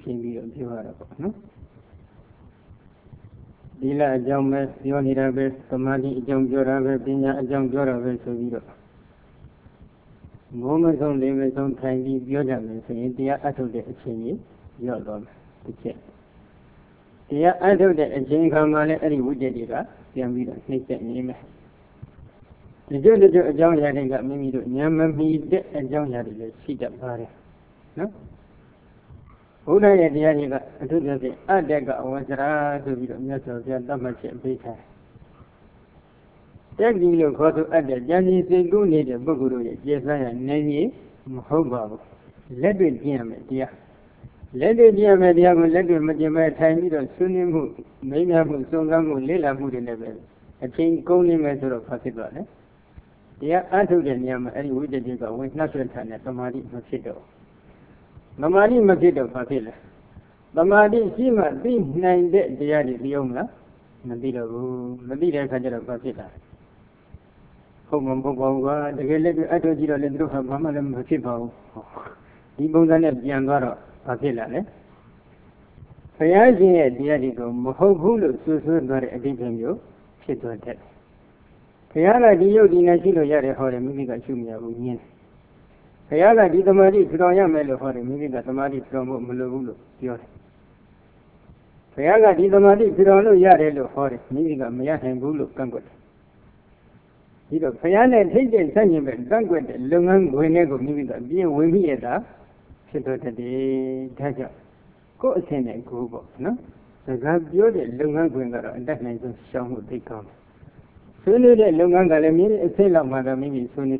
ချိန်ပြီးတော့ပြောရတာပေါ့နော်ဒီလအကြောင်းပဲပြောနေတာပဲသမာဓိအကြောင်းပြောတာပဲပညာအကြောင်းပြောတာပဲဆိုပြီးတော့မိုးမဆုံးလေးမဆုံးထိုင်ပြီးပြောကြမယ်ဆိုရင်တရားအထုတ်တဲ့အချိန်ကြီးရောက်သွားမယ်တစ်ချက်တရားအထုတ်တဲ့အချိန်ခါမှာလည်းအဲ့ဒီဝိတ္တတွေကပြန်ပြီးတော့နှိမ့်ဆက်နေမယ်ဒီကျတဲ့အကြောင်းအရာတွေကမိမိတို့ဉာဏ်မမီတဲ့အကြောင်းအရာတွေလည်းရှိတတ်ပါတယ်နော်ဘုရားရဲ့တရားတွေကအထုပြောတဲ့အတ္တကအဝဇ္ဇရာဆိုပြီးတော့မြတ်စွာဘုရားသတ်မှတ်ချက်ပေးထားတက်ဒီလို့ခေါ်ဆိုအပ်တဲ့ဉာဏ်ကြီးစိတ်ကူးနေတဲ့ပုဂ္ဂိုလ်တို့ရဲ့ကျေစားရနေကြီးမဟုတ်ပါဘူးလက်တွေ့ကျင့်ရမယ်တရားလက်တွေ့ကျင့်ရမယ်တရားကိုလက်တွေ့မကျင့်ပဲထိုင်ပြီးတော့ဆွေးနွေးမှုမိမ့်မြမှုစုံစမ်းမှုလေ့လာမှုတွေနဲ့ပဲအချိန်ကုန်နေမယ်ဆိုတော့ဖတ်ဖြစ်သွားတယ်တရားအထုတ်တဲ့နေရာမှာအဲ့ဒီဝိတ္တတွေကဝင်နှက်ဆွဲထားတဲ့သမာဓိမဖြစ်တော့သမာဓိမဖြစ်တော့ဘာဖြစ်လဲသမာဓိရှိမှသိနိုင်တဲ့တရားတွေသိအောင်လားမသိတော့ဘူးမသိတဲ့အခါကျတော့ဘာဖြစ်တာဟုတ်မဟုတ်ပါဘူးကွာတကယ်လည်းအထုတ်ကြည့်တော့လည်းသူတို့ကဘာမှလည်းမဖြစ်ပါဘူးဒီပုံစံနဲ့ပြန်သွားတော့ဘာဖြစ်လာလဲဘုရားရှင်ရဲ့တရားတွေကိုမဟုတ်ဘူးလို့ဆွဆွသွားတဲ့အတိတ်မျိုးဖြစ်သွားတယ်ဘုရားကဒီယုတ်ဒီနဲ့ရှိလို့ရတယ်ဟောတယ်မိမိကရှုမရဘူးညင်းဘုရားကဒီသမာဓိထူထောင်ရမယ်လို့ဟောတယ်မိမိကသမာဓိထူထောင်ဖို့မလိုဘူးလို့ပြောတယ်ဘုရားကဒီသမာဓိထူထောင်လို့ရတယ်လို့ဟောတယ်မိမိကမရနိုင်ဘူးလို့ကန့်ကွက်တယ်ဒီတော့ဘုရားနဲ့ထိတ်တဲ့ဆန့်ကျင်ဘက်ကန့်ကွက်တဲ့လုပ်ငန်းဝင်တွေကိုမိမိကပြင်းဝင်ပြီးရတာဖြစ်တော့တည်းဒါကြောင့်ကိုယ်အဆင်နဲ့ကိုယ်ပေါ့နော်စကားပြောတဲ့လုပ်ငန်းဝင်ကတော့အတတ်နိုင်ဆုံးရှောင်မှုသိကောင်းတယ်ဆွေးနွေးတဲ့လုပ်ငန်းကလည်းမိမိအဆင့်လောက်မှတော့မိမိဆွေးနွေး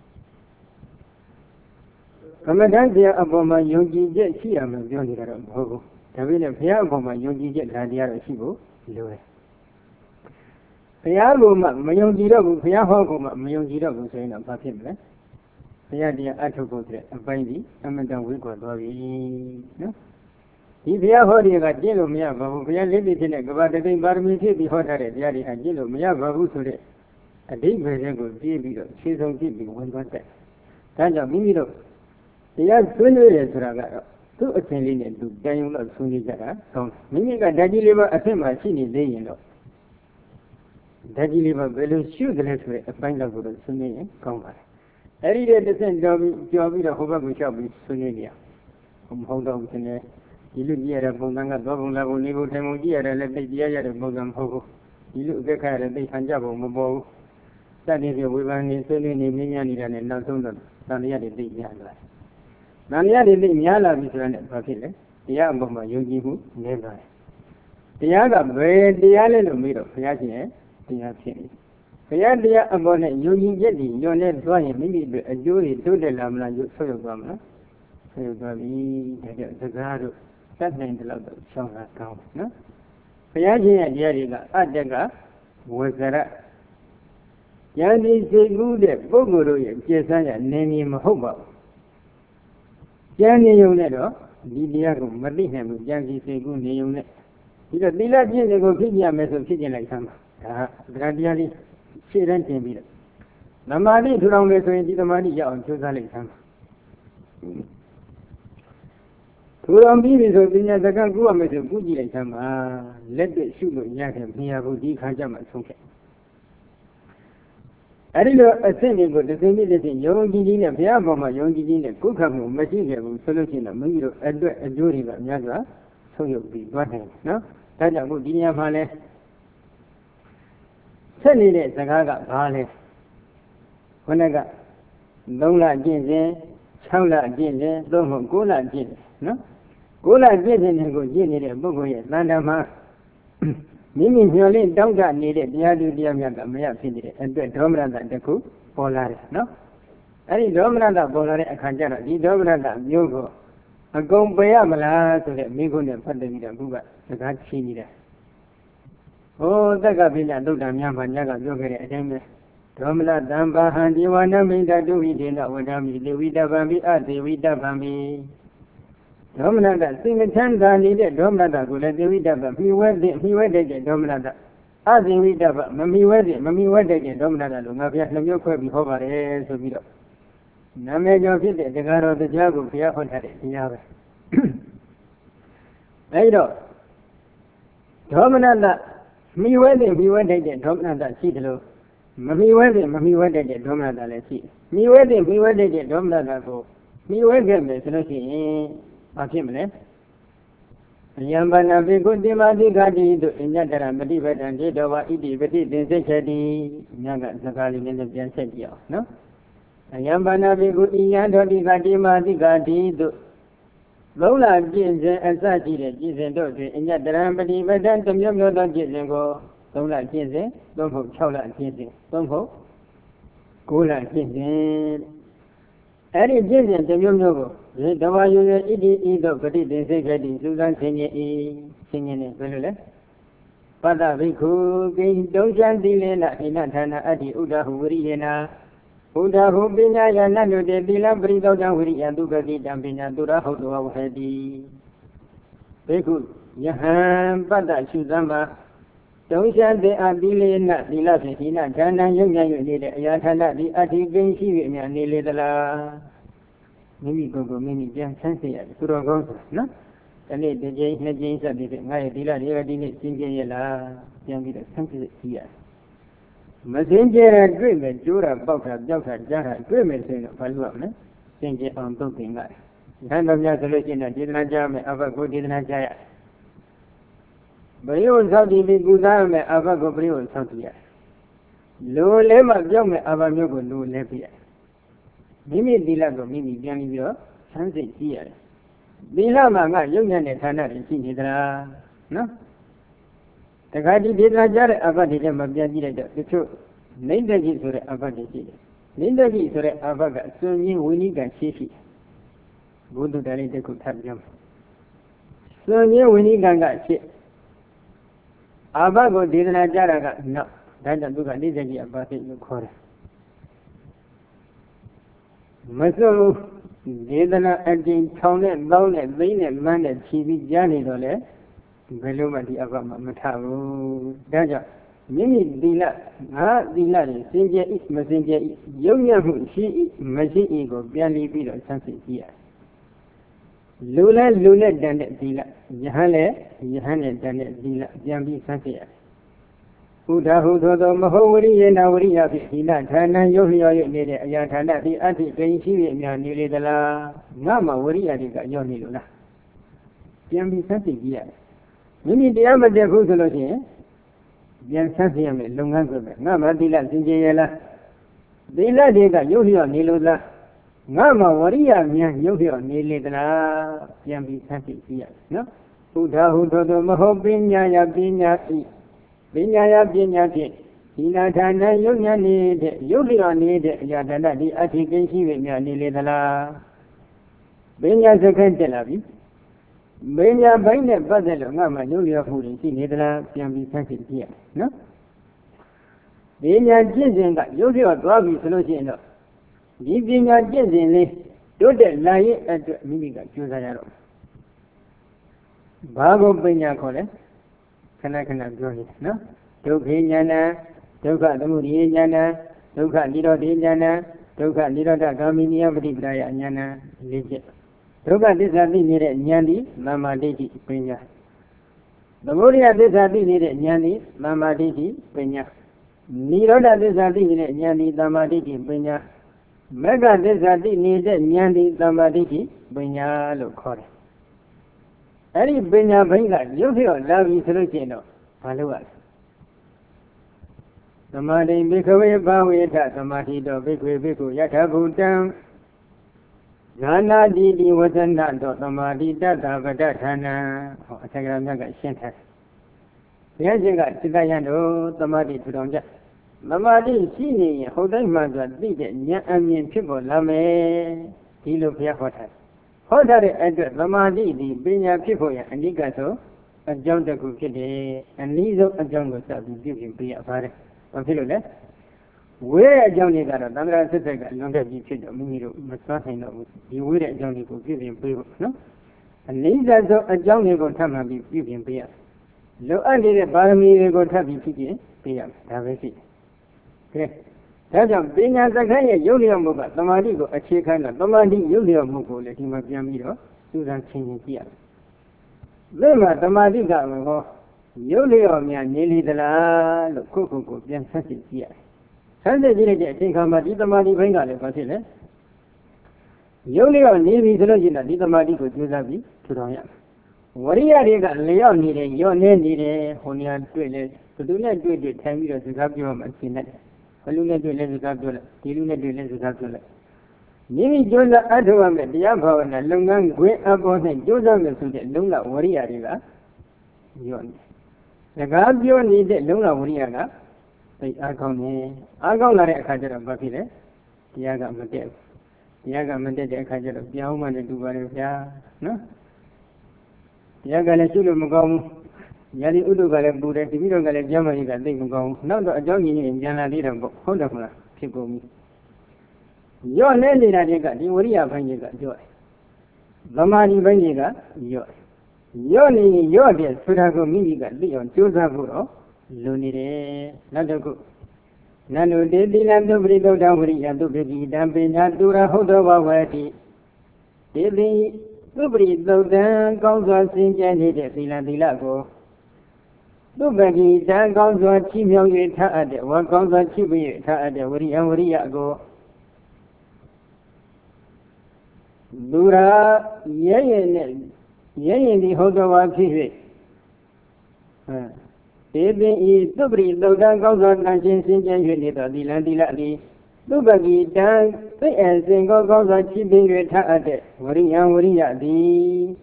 ကမ္မဋ္ဌာန်းတရားအပေါ်မှာယုံကြည်ချက်ရှိရမယ်ပြောနေတာတော့မဟုတ်ဘူးဒါပေမဲ့ဘုရားအပေါ်မှာယုံကြည်ချက်ဒါတရားတော့ရှိဖို့လိုတယ်ဘုရားကိုမှမယုံကြည်တော့ဘူးဘုရားဟောကိုမှမယုံကြည်တော့ဘူးဆိုရင်တော့ဘာဖြစ်မလဲဘုရားတရားအထုတ်ဖို့တဲ့အပိုင်းဒီအမှန်တန်ဝိကွာသွားပြီနော်ဒီဘုရားဟောတွေကကျင့်လို့မရပါဘူးဘုရားလက်ဖြစ်တဲ့ကဘာတသိပါရမီဖြစ်ပြီးဟောထားတဲ့တရားတွေဟာကျင့်လို့မရပါဘူးဆိုတဲ့အဓိပ္ပာယ်တွေကိုပြည့်ပြီးတော့ခြေဆုံးကြည့်ပြီးဝင်သွားတဲ့ဒါကြောင့်မိမိတို့တရားဆွေးနွေးတယ်ဆိုတာကတော့သူ့အချိန်လေးနဲ့သူတန်ရုံတော့ဆွေးနွေးကြတာကောင်းမိမိကဓာတ်ကြီးလေးပါအဖြစ်မှရှိနေသေးရင်တော့ဓာတ်ကြီးလေးပါဘယ်လိုရှုတယ်လဲဆိုတဲ့အပိုင်းတော့ကိုတော့ဆွေးနွေးရင်ကောင်းပါတယ်အဲ့ဒီတဲ့တစ်ဆင့်ကြော်ပြီးတော့ဟိုဘက်ကိုလျှောက်ပြီးဆွေးနွေးနေရမဟုတ်တော့ဘူးရှင်ဒီလူကြည့်ရတဲ့ပုံစံကတော့ဘုံလာဘုံနေဘုံထိုင်ဘုံကြည့်ရတယ်လည်းသိတရားရတဲ့ပုံစံမဟုတ်ဘူးဒီလူအသက်ခါရတဲ့သိခံကြပုံမပေါ်ဘူးစတဲ့ပြဝေဘာနေဆွေးနွေးနေမြင်ရနေတာနဲ့နောက်ဆုံးတော့သံဃာတွေသိများလာတယ်သံဃာတွေသိများလာပြီဆိုရင်ဘာဖြစ်လဲတရားအပေါ်မှာယုံကြည်မှုနည်းသွားတယ်တရားကဘယ်တရားလဲလို့မေးတော့ဘုရားရှင်ရဲ့တရားဖြစ်နေဘုရားတရားအပေါ်နဲ့ယုံကြည်ချက်ကြီးညွန်နေသွားရင်မိမိတို့အကျိုးတွေတိုးတက်လာမလားဆွေးရောက်သွားမလားဆွေးရောက်သွားပြီဒါကြောင့်စကားတို့တတ်နိုင်တဲ့လောက်တော့ရှောင်းတာကောင်းနော်ဘုရားရှင်ရဲ့တရားတွေကအတ္တကဝဇ္ဇရဉာဏ်ဒီစိတ်ကူးတဲ့ပုဂ္ဂိုလ်တို့ရဲ့ကျေဆန်းရနေမည်မဟုတ်ပါဘူးဉာဏ်နေုံနဲ့တော့ဒီတရားကိုမသိနိုင်ဘူးဉာဏ်ဒီစိတ်ကူးနေုံနဲ့ဒီတော့သီလပြည့်စုံကိုဖြစ်ပြမယ်ဆိုဖြစ်ကျင်လိုက်သမ်းပါဒါတရားလေးရှေ့တန်းတင်ပြီးတော့သမာဓိထူထောင်မယ်ဆိုရင်ဒီသမာဓိရအောင်ကြိုးစားလိုက်သမ်းပါထူထောင်ပြီးပြီဆိုပညာစကားကူရမယ်ဆိုကူကြည့်လိုက်သမ်းပါလက်တွေ့ရှုလို့ရခဲ့မြင်ရဖို့ဒီခါကြမှာဆုံးဖြတ်အဲ့ဒီလိုအစစ်တွေကိုတစ်စိမ့်ပြီးတစ်စိမ့်ယုံကြည်ခြင်းနဲ့ဘုရားပေါ်မှာယုံကြည်ခြင်းနဲ့ကုခတ်မှုမရှိခဲ့ဘူးဆိုလို့ရှိရင်တော့မိမိတို့အတွက်အကျိုးတွေကအများစွာဆုံးယုတ်ပြီးသွားတယ်နော်ဒါကြောင့်အခုဒီနေရာမှာလဲဆက်နေတဲ့စကားကဘာလဲခொနက3လကျင့်စဉ်6လကျင့်စဉ်သို့မဟုတ်9လကျင့်နော်9လကျင့်စဉ်ကိုကျင့်နေတဲ့ပုဂ္ဂိုလ်ရဲ့တန်တမမိမိမျှော်လင့်တောင်းတနေတဲ့တရားသူတရားမြတ်ကမရဖြစ်နေတဲ့အတွက်ဒေါမနတတစ်ခုပေါ်လာတယ်နော်အဲ့ဒီဒေါမနတပေါ်လာတဲ့အခါကျတော့ဒီဒေါမနတမျိုးကိုအကုန်ပယ်ရမလားဆိုတဲ့မိခုနဲ့ဖတ်တယ်ပြီးတော့ခုကစကားချီးနေတယ်ဟိုသက်ကပိဏသုတ်တံများမှာညကပြောခဲ့တဲ့အတိုင်းပဲဒေါမနတံဘာဟံဒီဝနမိတတုဝိဒေနဝဒမိဒေဝိတဗံပိအဒေဝိတဗံပိဒေါမနတစိတ်မချမ်းသာနေတဲ့ဒေါမနတကိုလည်းဒေဝိတဗံမိဝဲတဲ့ဒေါမနတအဇင်ဝိတဗံမမိဝဲတဲ့ဒေါမနတလို့ငါဘုရားနှမျိုးခွဲပြီးဟောပါတယ်ဆိုပြီးတော့နာမည်ကျော်ဖြစ်တဲ့တရားတော်တရားကိုဘုရားဟောထားတဲ့တရားပဲအဲ့တော့ဒေါမနတမိဝဲတဲ့မိဝဲတဲ့ဒေါမနတရှိတယ်လို့မမိဝဲတဲ့မမိဝဲတဲ့ဒေါမနတလည်းရှိမိဝဲတဲ့မိဝဲတဲ့ဒေါမနတကိုမိဝဲခဲ့မယ်ဆိုလို့ရှိရင်ဘာဖြစ်မလဲယံဘာနာဘေကုတိမာတိဂတိတို့အညတရမတိပဒံဒေတောဝဣတိပတိသင်္စိတ်ချက်တိညကစကားလေးနဲ့ပြန်ဆက်ကြည့်အောင်နော်ယံဘာနာဘေကုဣယံတော်တိဂတိမာတိဂတိတို့သုံးလပြည့်စဉ်အစရှိတဲ့ပြည့်စဉ်တို့တွင်အညတရပတိပဒံတမျိုးမျိုးသောပြည့်စဉ်ကိုသုံးလပြည့်စဉ်သုံးဖို့6လပြည့်စဉ်သုံးဖို့9လပြည့်စဉ်အဲ့ဒီပြည့်စဉ်တမျိုးမျိုးကိုဒီတဝါယူရဲ့ဣတိဤသို့ပฏิသင်္စိတ်ခတိသုသံဆင်ញင်ဤဆင်ញင်နေဘယ်လိုလဲပတ္တဘိက္ခုကိတုံချံသီလေနဣနဌာနအတ္တိဥဒ္ဒဟုဝရိယေနာဥဒ္ဒဟုပညာယနတုတေသီလပရိသောတံဝရိယတုကတိတံပညာသူရဟုတ်တော်ဝဟတိဘိက္ခုယဟံပတ္တရှုသမ္မာတုံချံတေအသီလေနသီလဖြင့်ဣနဌာနယုံညံ့၍နေတဲ့အရာဌာနသည်အတ္တိကိဉ္ရှိ၍အမြနေလေသလားမိမိကိုယ်ကိုမိမိပြန်ဆန်းစစ်ရတယ်သူတော်ကောင်းဆိုနော်ဒီနေ့တစ်ကြိမ်နှစ်ကြိမ်စသည်ဖြင့်ငါရဲ့သီလတွေကဒီနေ့ရှင်းပြရလားပြန်ပြီးတော့ဆန်းစစ်ကြည့်ရတယ်မစင်ကြဲတဲ့တွေ့မယ်ကျိုးတာပေါက်တာပြောက်တာကြားတာတွေ့မယ်ဆိုရင်ဘာလို့ရမလဲစင်ကြဲအောင်သုတ်တင်ရတယ်ဉာဏ်တော်များဆိုလို့ရှိရင်ဒေသနာကြားမယ်အဘကိုဒေသနာကြားရပရိဝဆောက်တည်ပြီးကုသရမယ်အဘကိုပရိဝဆောက်တည်ရလိုလဲမှပြောက်မယ်အဘမျိုးကိုလိုလဲပြရမိမိသီလကိုမိမိပြန်ပြီးတော့ဆန်းစစ်ကြည့်ရတယ်သီလမှာငါယုံညံ့တဲ့ဌာနတွေရှိနေသလားနော်တခါဒီဒေသနာကြားတဲ့အဘတွေလည်းမပြန်ကြည့်လိုက်တော့တချို့နိဒ္ဒကိဆိုတဲ့အဘတွေရှိတယ်နိဒ္ဒကိဆိုတဲ့အဘကအစွန်းရင်းဝိနိကရှိရှိဘုဒ္ဓတာလေးတစ်ခုထပ်ပြောမယ်စွန်းရင်းဝိနိကကရှိအဘကိုဒေသနာကြားတာကနောက်ဒါကြောင့်သူကနိဒ္ဒကိအဘသိလို့ခေါ်တယ်မစွန်းဒေသနာအကျဉ်းထောင်နဲ့တောင်းနဲ့သိနဲ့မှန်းနဲ့ဖြီးပြီးကြားနေတော့လေဘယ်လိုမှဒီအဘမမထဘူးဒါကြောင့်မိမိသီလငါသီလတွေစင်ကြယ်ဤမစင်ကြယ်ဤယုံညံ့မှုရှိဤမရှိဤကိုပြန်လီပြီးတော့ဆန်းစစ်ကြည့်ရလူနဲ့တန်တဲ့သီလယဟန်နဲ့တန်တဲ့သီလပြန်ပြီးဆန်းစစ်ရဥဒ္ဓဟုသောမဟုတ်ဝရိယေနဝရိယဖြင့်သီလဌာနယုတ်လျော်၍နေတဲ့အရာဌာနသည်အတ္တိကိဉ္ရှိ၍များနေလေသလားငါမှဝရိယတွေကရောက်နေလို့လားပြန်ပြီးဆန်းစစ်ကြည့်ရတယ်မိမိတရားမတည့်ဘူးဆိုလို့ရှိရင်ပြန်ဆန်းစစ်ရမယ်လုပ်ငန်းဆိုပဲငါမှသီလစင်ကြယ်ရလားသီလတွေကယုတ်လျော်နေလို့လားငါမှဝရိယများယုတ်လျော်နေလေသလားပြန်ပြီးဆန်းစစ်ကြည့်ရတယ်နော်ဥဒ္ဓဟုသောမဟုတ်ပညာယပညာဤပညာယပညာဖြင့်ဒီနာဌာနယုတ်ညံ့နေတဲ့ယုတ်လျော်နေတဲ့အရာဌာနဒီအတ္တိကိဉ္ရှိ၍များနေလေသလားပညာစခန်းတက်လာပြီပညာဘိုင်းနဲ့ပတ်သက်လို့ငါမှယုတ်လျော်မှုတွေရှိနေသလားပြန်ပြီးဆန်းစစ်ကြည့်ရနော်ပညာကျင့်စဉ်ကယုတ်လျော်သွားပြီဆိုလို့ရှိရင်တော့ဒီပညာကျင့်စဉ်လေးတိုးတက်လာရဲ့အတွက်မိမိကကြိုးစားရတော့ဘာကိုပညာခေါ်လဲခဏခဏပြောနေနော်ဒုက္ခဉာဏ်ဒုက္ခသမုဒယဉာဏ်ဒုက္ခនិရောဓဉာဏ်ဒုက္ခនិရောဓဂามိနိယပฏิပဒါယဉာဏ်၄ချက်ဒုက္ခသစ္စာသိနေတဲ့ဉာဏ်ဒီသမ္မာဒိဋ္ဌိပညာသမုဒယသစ္စာသိနေတဲ့ဉာဏ်ဒီသမ္မာဒိဋ္ဌိပညာនិရောဓသစ္စာသိနေတဲ့ဉာဏ်ဒီသမ္မာဒိဋ္ဌိပညာမဂ္ဂသစ္စာသိနေတဲ့ဉာဏ်ဒီသမ္မာဒိဋ္ဌိပညာလို့ခေါ်တယ်အဲ့ဒီပညာဘိန်းကရုပ်လျော်လာပြီဆိုလို့ရှိရင်တော့မလုပ်ရဘူးသမာဓိဘိခဝေဘာဝေထသမာဓိတော်ဘိခွေဘိက္ခုယထာဘုတံဇာနာတိတိဝဇနတော်သမာဓိတတ္တဗဒဌာနဟောအထက်ကရာမြတ်ကရှင်းထားတယ်ဘုရားရှင်ကစိတ္တယံတို့သမာဓိထူထောင်ကြသမာဓိရှိနေရင်ဟုတ်တိုင်းမှဆိုသိတဲ့ဉာဏ်အမြင်ဖြစ်ပေါ်လာမယ်ဒီလိုဘုရားဟောထားတယ်ဟောထားတဲ့အတွက်သမာဓိဒီပညာဖြစ်ဖို့ရအနိကဆိုအကြောင်းတစ်ခုဖြစ်တယ်အနည်းဆုံးအကြောင်းကိုစပြီးပြုပြင်ပေးရပါတယ်ဘာဖြစ်လို့လဲဝေးတဲ့အကြောင်းတွေကတော့သံဃာစစ်စစ်ကလွန်ခဲ့ပြီးဖြစ်တော့မိမိတို့မစွမ်းနိုင်တော့ဘူးဒီဝေးတဲ့အကြောင်းတွေကိုပြုပြင်ပေးဖို့နော်အနည်းဆုံးအကြောင်းတွေကိုထပ်မှပြီးပြုပြင်ပေးရလိုအပ်နေတဲ့ပါရမီတွေကိုထပ်ပြီးပြုပြင်ပေးရဒါပဲရှိတယ်ကဲဒါကြောင့်ပညာစခန်းရဲ့ယုတ်လျော်မှုကသမာဓိကိုအခြေခံတော့သမာဓိယုတ်လျော်မှုကိုလည်းဒီမှာပြန်ပြီးတော့စူးစမ်းချင်းချင်းကြည့်ရ Lema Tamadika, Yolio Nearly the La, Coco, Jan Sansi here. Sunday did think of Madita Madi Bengal, Basile. Yolio Navy the Logina, Dita Madi could use a bit to Roya. Warrior Leon needed your name needed, Honia Twillet, to do not do it 10 years to have your machine. Haluna do less capture, Tiluna do less capture. Nimi Jola Adawam, the Yabo and a Lungan, great upon and Josa to the Luna Warrior River. Yon. The Gabion needed Luna Warrior. They are coming. I go like a catcher of Buffy. Yaga Mate. Yaga Mate, a catcher of Yaman and Dubaria. No? Yaga Sulu Mugam. Yali Udugala Buddha, the Vido Gala Germany that they go. Now the jogging in Jana Lida, hold up, people me. Your name is Adiga, the Uria Vanega, joy. Lamani Vanega, joy. Your name, your dear, Sudago Miniga, Leon, Josapuro, Lunide, Nadago. Nano de Dilando Brido Dowry and the baby Dampin Adura Hodova Wati. Dilly, Ubri, though then goes on St. Janet, Diladilago. Nobody then goes on Chimio Taade, what goes on Chimio Taade, Uria go. Dura, Yayin, the Hodova Kiwi. Baby is Dubri, though that goes on Nanchin Sinjan, the Landilati. Dubagi dance, and single goes on Chibin Taade, Uria, the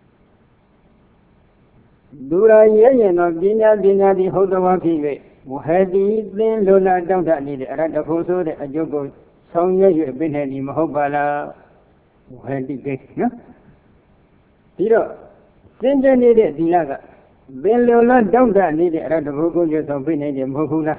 Dura Yayin of Dina the Hodova Kiwi. Wahadi, then Lola down that needed at the Hoso, the Ajogo, Sonia, you have been had in Mahobala. Wahadi, no? Tiro, Sinja needed Dilaga. Ben Lola down that needed at the Hogo, just of Binay and Mohula.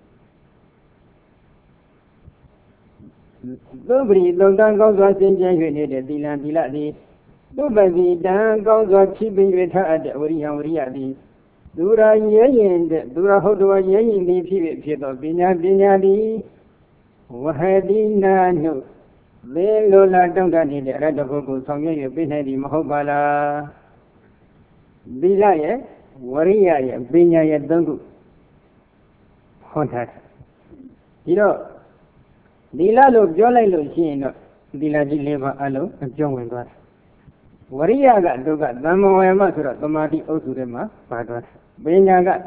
Nobody, though that goes on Sinja, you needed Dilan Dilati. Nobody, Dan goes on Chibin with her at the Uriadi. Dura Yayin, Dura Hodua Yayin, the Pivot, Binadi. Wahadi Nano. Then Lola down that needed at the Hogo, so you have been had in Mahobala. Bilaya, Waria, Binya Dungu. Hontat. You know, Dilalo, Jola Lucino, Dilaji Leva Alo, and John Wengas. Waria got Duga, Namo Masura, Tomati Osurema, Padras. Binya got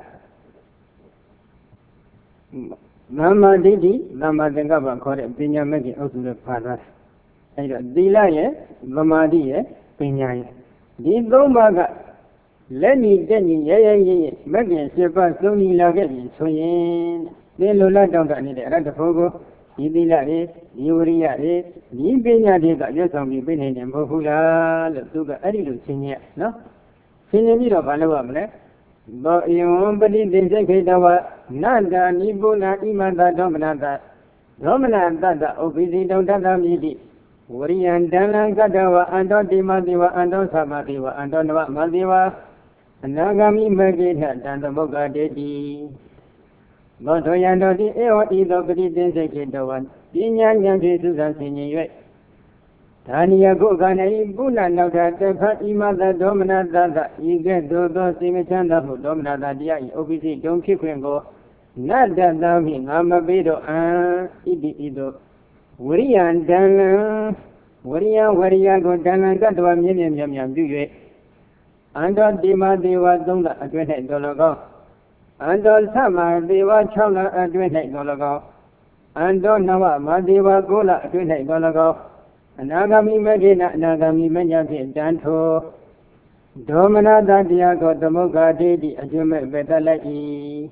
Nama Didi, Nama Dengaba, called it Binya Magi Osura Padras. Dilaya, Mamadi, Binya. Di Domaga. Let me tell you, Megan Sepa, Sony Lagin, Soyin, then Lola down at the Fogo, Idilare, Uria, Libina, just on the Benin and Bohula, the Suga Adilu Senior, no? Senior of Alawamle, but you won't believe the Zekadawa, Nanda, Nibuna, Imanda, Dominata, Dominata, Obisi, don't have me. Warian Dalan Gadawa, and don't Dimadiwa, and don't Samadiwa, and don't know Madiwa. Nagami Magid and the Boga Dedi. Motoyando the Eoti of the Densekawan, Pinyan Yankisu and Siniway. Tania Gogana, Buna, now that the Fatima, the Dominata, you get those Simicanda who Dominata, the OBC, don't keep him go. Not that loving, I'm a bedo, Ido. Warian Dana, Waria go Dana, got to a million yam do you. Andon Dima Deva Dunda at $20. Andon Sama Deva Chala at $20. Andon Nawa Madiva Gola at $20. Nagami Medina Nagami Menyapi Danto Domina Dandiago Domoga Dedi Ajume Betalai.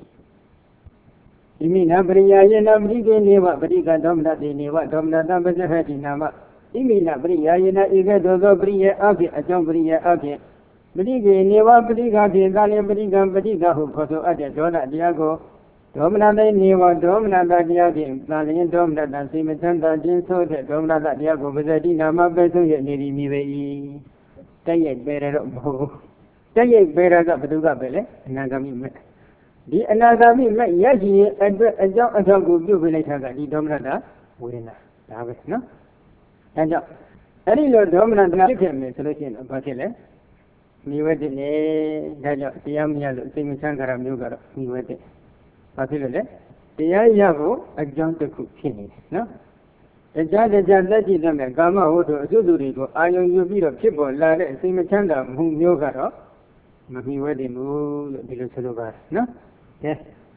You mean Abria Yenabri Neva Briga Domna Neva Domna Dambazahati Nama. You mean Abria Yena Iga Dozo Bria Abi Ajombria Abi. Briga Neva Briga Dalia Briga Briga who Koto at the Dona Diago. Domna Neva Domna Diagi, Nalian Domna Simitanda Jinso, Domna Diago Vizadina Mabesu Niri Mive. Tayek better of Tayek better up Duga Bele, Nagami. The Nagami Yaji a job as a good jubilator, the Domna, winner. No? And any Lord Domna solution of Batile. မိဝတ်တယ်လေဒါကြောင့်တရားမရလို့စိတ်မချမ်းသာတာမျိုးကတော့မိဝတ်တယ်ဘာဖြစ်လို့လဲတရားရဖို့အကြောင်းတစ်ခုဖြစ်နေတယ်နော်တရားသက်ကြတဲ့မဲ့ကာမဝတ္ထုအကျိုးတွေကိုအာယုံယူပြီးတော့ဖြစ်ပေါ်လာတဲ့စိတ်မချမ်းသာမှုမျိုးကတော့မမိဝတ်တယ်ဘူးလို့ဒီလိုဆိုလိုပါတယ်နော်ကဲ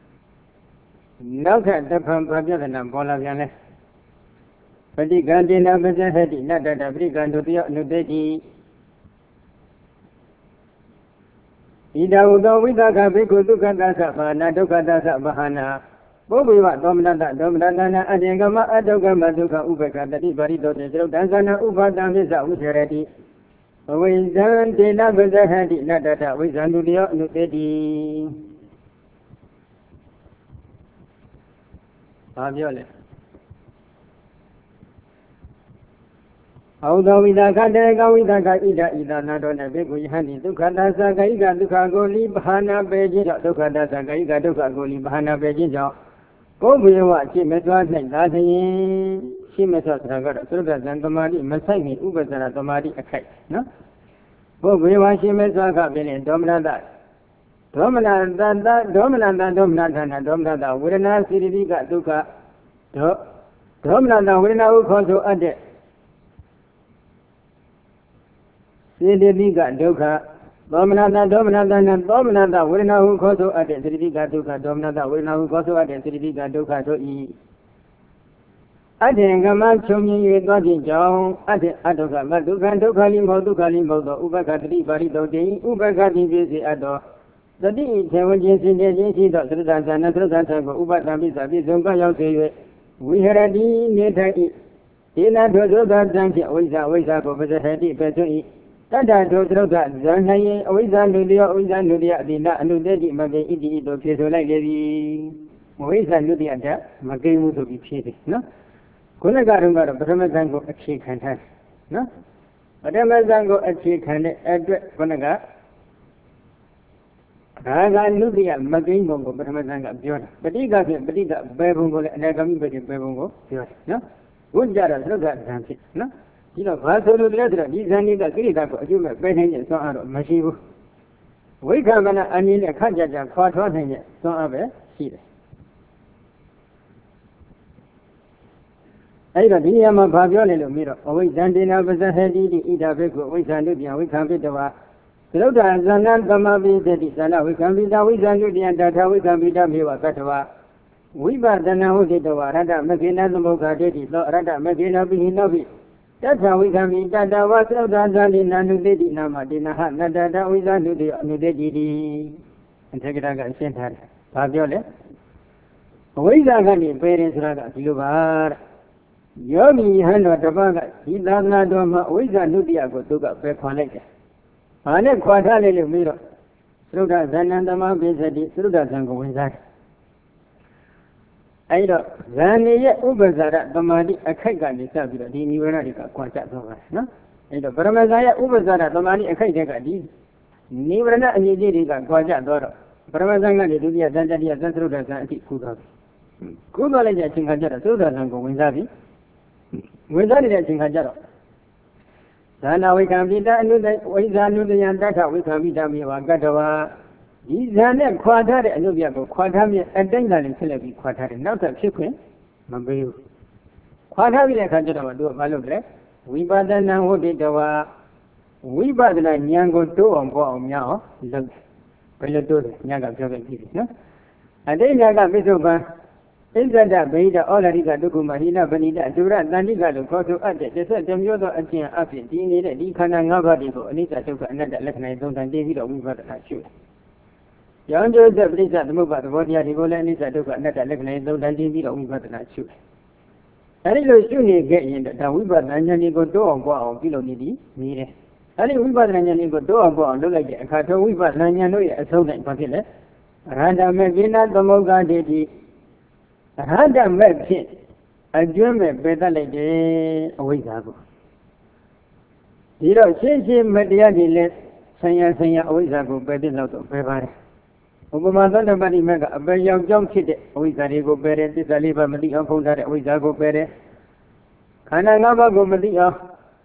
နောက်ထပ်တစ်ဖန်ပြဿနာပေါ်လာပြန်လဲပฏิကံတိနာပဇ္ဇဟတိနတ္တတပရိကံတို့တယောအနုတ္တိဣဒဝသောဝိသကဘိက္ခုဒုက္ခသသဘာနာဒုက္ခသသဘာနာပုဗ္ဗေဝသောမနတသောမနတနာအတေကမအတုကမဒုက္ခဥပ္ပကတတိပါရိတောတေသရုဒ္ဒသနာဥပါဒံပစ္စဝိရတိဘဝိဇံတေနပဇ္ဇဟတိနတ္တတဝိဇံတုတယောအနုတ္တိဘာပြောလဲဩဒဝိသကတေကဝိသကဣဒဣဒနာတောနေဘေကုယဟတိဒုက္ခသသဂိကဒုက္ခကိုလိဘာနာပေခြင်းကြောင့်ဒုက္ခသသဂိကဒုက္ခကိုလိဘာနာပေခြင်းကြောင့်ပုဗ္ဗေဝရှိမစွာ၌သာသရင်ရှိမစွာဆိုတာကတော့သုဒ္ဓဇံသမာဓိမဆိုင်မီဥပ္ပဇ္ဇနာသမာဓိအခိုက်နော်ပုဗ္ဗေဝရှိမစွာကပြင်းဒေါမနတဒေါမနတဒေါမနတဒေါမနဌာနဒေါမနတဝေဒနာစိရိကဒုက္ခဒေါမနတဝေဒနာဟုခေါ်ဆိုအပ်တဲ့စေတသိကဒုက္ခသောမနတဒေါမနတနဲ့သောမနတဝေဒနာဟုခေါ်ဆိုအပ်တဲ့စေတသိကဒုက္ခဒေါမနတဝေဒနာဟုခေါ်ဆိုအပ်တဲ့စေတသိကဒုက္ခတို့ဤအတေကမချုပ်မြင်၍သွားခြင်းကြောင့်အဒုက္ခမဒုက္ခဒုက္ခလိမဟုတ်ဒုက္ခလိမဟုတ်သောဥပ္ပခတတိပါရိတောတေဥပ္ပခတိဖြစ်စေအပ်သောတတိထေဝခြင်းစိနေခြင်းရှိသောသရတဇာနသရတဇာကိုဥပ္ပတံပိစာပြည့်စုံကရောက်စေ၍ဝိဟရတိနေထိုင်၏ဒီနာထိုသောတံဖြင့်ဝိဇ္ဇဝိဇ္ဇကိုပဇဟတိပဇွ၏တတ္တထိုသရုဒ္ဓဇံ၌အဝိဇ္ဇနုတယောအဝိဇ္ဇနုတယအတိနာအနုတ္တိမကေဣတိဣတို့ဖြေဆိုလိုက်လေပြီအဝိဇ္ဇနုတယတမကိမှုဆိုပြီးဖြေတယ်နော်ခုနကတော့ပထမဇံကိုအခြေခံထားနော်ပထမဇံကိုအခြေခံတဲ့အတွက်ခုနကရာဂနုတယမကိဘုံကိုပထမဇံကပြောတာပဋိကဖြင့်ပဋိကဘယ်ဘုံကိုလဲအနာဂမိပဲဘယ်ဘုံကိုပြောတယ်နော်ဝိဇ္ဇတော့သရုဒ္ဓဇံဖြစ်နော်ဒီတော့ဘာဆိုလို့လဲဆိုတော့ဒီဇန်နိကကိရိတာကိုအကျိုးမဲ့ပဲနိုင်တဲ့သွမ်းအားတော့မရှိဘူးဝိက္ခမနအနည်းနဲ့ခက်ကြကြခွာထွားနိုင်တဲ့သွမ်းအားပဲရှိတယ်အဲ့တော့ဒီနေရာမှာဘာပြောလဲလို့ပြီးတော့အဝိဇ္ဇံတေနာပဇဟတိတိဣဒဘိက္ခုအဝိဇ္ဇံတုပြန်ဝိခံပိတဝါသရုဒ္ဓဇန္နသမပိတတိသနဝိခံပိတဝိဇ္ဇံတုပြန်တထဝိခံပိတမေဝကတ္တဝါဝိပဒနာဟုတိတဝါရတ္တမဂ္ဂိနသမုခာတိတိသောရတ္တမဂ္ဂိနပိဟိနောပိတထဝိကမိတတဝသရုဒ္ဓဇာတိနာနုတိတိနာမတိနာဟနတတဝိဇာနုတိအနုတိတိအထက်ကကရှင်းထားတယ်။ဘာပြောလဲ။အဝိဇ္ဇာကနေပယ်တယ်ဆိုတာကဒီလိုပါတဲ့။ယောဂီဟန်တော်တစ်ပါးကဒီသာသနာတော်မှာအဝိဇ္ဇာနုတိယကိုသူကပယ်ခွာလိုက်တယ်။ဘာနဲ့ခွာထားလိုက်လို့ပြီးတော့သရုဒ္ဓဇာနံသမပိစတိသရုဒ္ဓဇံကိုဝင်စားတယ်။အဲ့တော့ဇန်နေရဲ့ဥပ္ပဇာရသမာဓိအခိုက်ကနေစပြီးတော့ဒီနိဗ္ဗာန်တွေကကွာကျသွားပါတယ်နော်အဲ့တော့ပရမဇာရဲ့ဥပ္ပဇာရသမာဓိအခိုက်တွေကဒီနိဗ္ဗာန်အမြင့်ကြီးတွေကကွာကျသွားတော့ပရမဇာကနေဒုတိယဇန်တတိယဇန်သရုဒ္ဓဇန်အထိကူသွားပြီကူသွားလိုက်တဲ့အချိန်ခါကျတော့သရုဒ္ဓဇန်ကိုဝင်စားပြီဝင်စားနေတဲ့အချိန်ခါကျတော့ဇာနာဝိကံပိတအနုတဝိဇာနုတယံတထဝိကံပိတမေဝကတ္တဝါဒီဇာနဲ့ခွာထားတဲ့အနုပြကိုခွာထားပြီးအတိုင်းလာရင်ဖြစ်လက်ပြီးခွာထားတယ်နောက်ထပ်ဖြစ်ခွင့်မပေးဘူးခွာထားပြီးတဲ့အခါကျတော့သူကမလုပ်တယ်ဝိပဿနာဟုတ်တယ်တဝါဝိပဿနာဉာဏ်ကိုတိုးအောင်ပေါ်အောင်များအောင်လုပ်တယ်ဘယ်လိုတိုးလဲဉာဏ်ကပြောခဲ့ပြီနော်အတိညာကပိဿုပံဣဇဒဗိဒဩလရိကဒုက္ခမဟိနဗဏိတဒုရတန္တိကလို့ခေါ်ဆိုအပ်တဲ့တစ်မျိုးသောအကျင့်အဖြစ်ဒီနေတဲ့ဒီခန္ဓာ၅ပါးတွေကိုအနိစ္စဒုက္ခအနတ္တလက္ခဏာသုံးတန်တည်ပြီးတော့ဝိပဿနာရှုတယ်ရောင်းကျိုးတဲ့ပဋိစ္စသမုပ္ပါသဘောတရားဒီကိုလည်းအနိစ္စဒုက္ခအနတ္တလက္ခဏာသုံးတန်တည်ပြီးတော့ဝိပဿနာရှုတယ်အဲဒီလိုရှုနေခဲ့ရင်ဒါဝိပဿနာဉာဏ်ကိုတိုးအောင်ပွားအောင်ပြုလုပ်နေသည်မြည်တယ်အဲဒီဝိပဿနာဉာဏ်ကိုတိုးအောင်ပွားအောင်လုပ်လိုက်တဲ့အခါထိုဝိပဿနာဉာဏ်တို့ရဲ့အဆုံးတိုင်းဘာဖြစ်လဲအရဟတမေကိနာသမုဂ္ဂဒိဋ္ဌိအရဟတမေဖြင့်အကျွမ်းမဲ့ပယ်တတ်လိုက်တယ်အဝိဇ္ဇာကိုဒီတော့ရှင်းရှင်းမတရားကြီးလဲဆံရအဝိဇ္ဇာကိုပယ်တဲ့လောက်တော့ပယ်ပါတယ်ဥပမာသတ္တပတိမကအပယ်ရောက်ကြောင်းဖြစ်တဲ့အဝိဇ္ဇာတွေကိုပယ်တယ်သစ္စာလေးပါးမသိအောင်ဖုံးထားတဲ့အဝိဇ္ဇာကိုပယ်တယ်ခန္ဓာ၅ပါးကိုမသိအောင်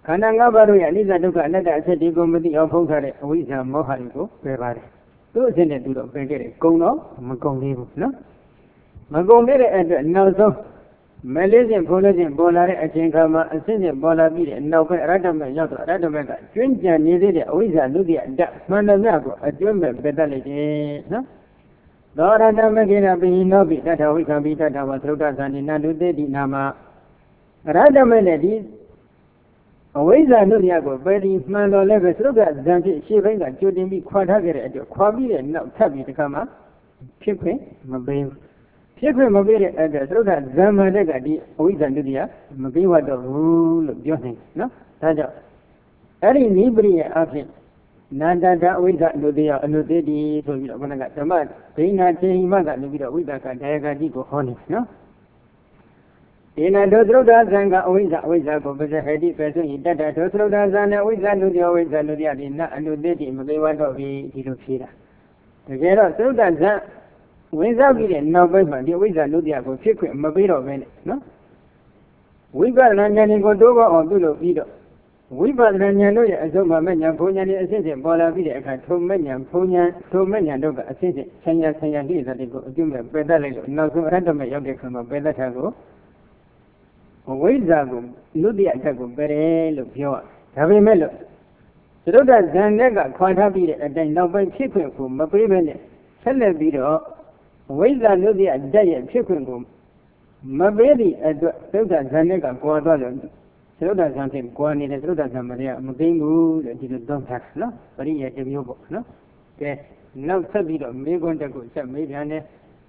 ခန္ဓာ၅ပါးတို့ရဲ့အနိစ္စဒုက္ခအနတ္တအချက်တွေကိုမသိအောင်ဖုံးထားတဲ့အဝိဇ္ဇာမောဟတွေကိုပယ်ပါတယ်သူ့အစဉ်နဲ့သူတော့ပယ်ခဲ့တယ်ကုံတော့မကုံသေးဘူးနော်မကုံသေးတဲ့အတွက်နောက်ဆုံးမလေးစဉ်ဖိုးလေးစဉ်ပေါ်လာတဲ့အချိန်ခါမှာအစဉ်စဉ်ပေါ်လာပြီးတဲ့နောက်ပဲအရတ္တမဲ့ရောက်တော့အရတ္တမဲ့ကကျွင်းကြံနေသေးတဲ့အဝိဇ္ဇာနုတ္တိယအတ္တမှန်တယ်များကိုအကျွမ်းမဲ့ပယ်တတ်လိုက်တယ်နော်သောရတမကိနပိနောပိတထဝိခံပိတထဝသရုဒ္ဓသန္တိနာတုတေတိနာမအရတ္တမဲ့နဲ့ဒီအဝိဇ္ဇာနုတ္တိယကိုပယ်ဒီမှန်တော်လည်းပဲသရုဒ္ဓဇံဖြစ်ရှေ့ဘက်ကကြိုတင်ပြီးခွာထားခဲ့တဲ့အတွက်ခွာပြီးတဲ့နောက်ထပ်ပြီးတစ်ခါမှဖြစ်ခွင့်မပေးဘူးဖြစ်ခွင့်မပေးတဲ့အတွက်သရုဒ္ဓဇံမှတဲ့ကဒီအဝိဇ္ဇာနုတ္တိယမပေးဝတ်တော့ဘူးလို့ပြောနေနော်ဒါကြောင့်အဲ့ဒီနိပရိယအဖြစ်နန္တတအဝိဇ္ဇနုတ္တိယအနုတေတိဆိုပြီးတော့ဘုရားကဓမ္မဒိဋ္ဌာထေဟိမကနေပြီးတော့ဝိသကဒါယကတိကိုဟောနေနော်ဒီနဒုသရုဒ္ဓဇံကအဝိဇ္ဇကိုပဇဟတိပဲဆိုရင်တတ္တဒုသရုဒ္ဓဇံနဲ့အဝိဇ္ဇနုတ္တိယအဝိဇ္ဇနုတ္တိယဒီနအနုတေတိမသေးဝတ်တော့ပြီဒီလိုဖြေတာတကယ်တော့သရုဒ္ဓဇံဝင်စားပြီးတဲ့နောက်ပိုင်းမှာဒီအဝိဇ္ဇနုတ္တိယကိုဖြစ်ခွင့်မပေးတော့ဘဲနဲ့နော်ဝိပဿနာဉာဏ်ကိုတိုးပေါအောင်ပြုလုပ်ပြီးတော့ဝိပဿနာဉာဏ်တို့ရဲ့အစုံမှာမဲ့ဉာဏ်ဘုံဉာဏ်ရဲ့အစစ်စစ်ပေါ်လာပြီးတဲ့အခါထုံမဲ့ဉာဏ်ဘုံဉာဏ်ထုံမဲ့ဉာဏ်တို့ကအစစ်စစ်ဆံရလိမ့်တွေကိုအကျုံးမဲ့ပယ်တတ်လိုက်လို့နောက်ဆုံးအရတ္တမဲ့ရောက်တဲ့ခါမှာပယ်တတ်တာကိုအဝိဇ္ဇာကိုနုတ္တိယအထက်ကိုပယ်တယ်လို့ပြောဒါပေမဲ့လို့သရုဒ္ဓဇံနဲ့ကခွာထားပြီးတဲ့အတိုင်းနောက်ပိုင်းဖြစ်ခွင့်ကိုမပေးဘဲနဲ့ဆက်လက်ပြီးတော့အဝိဇ္ဇာနုတ္တိယဓာတ်ရဲ့ဖြစ်ခွင့်ကိုမပေးသည့်အတွက်သရုဒ္ဓဇံနဲ့ကကွာသွားလို့သရုဒ္ဓဇံဖြင့်ကွာနေတဲ့သရုဒ္ဓဇံမတွေကမသိဘူးတဲ့ဒီလိုသုံးထားနော်ပရိယေတစ်မျိုးပေါ့နော်ကဲနောက်ဆက်ပြီးတော့မေးခွန်းတစ်ခုဆက်မေးပြန်တယ်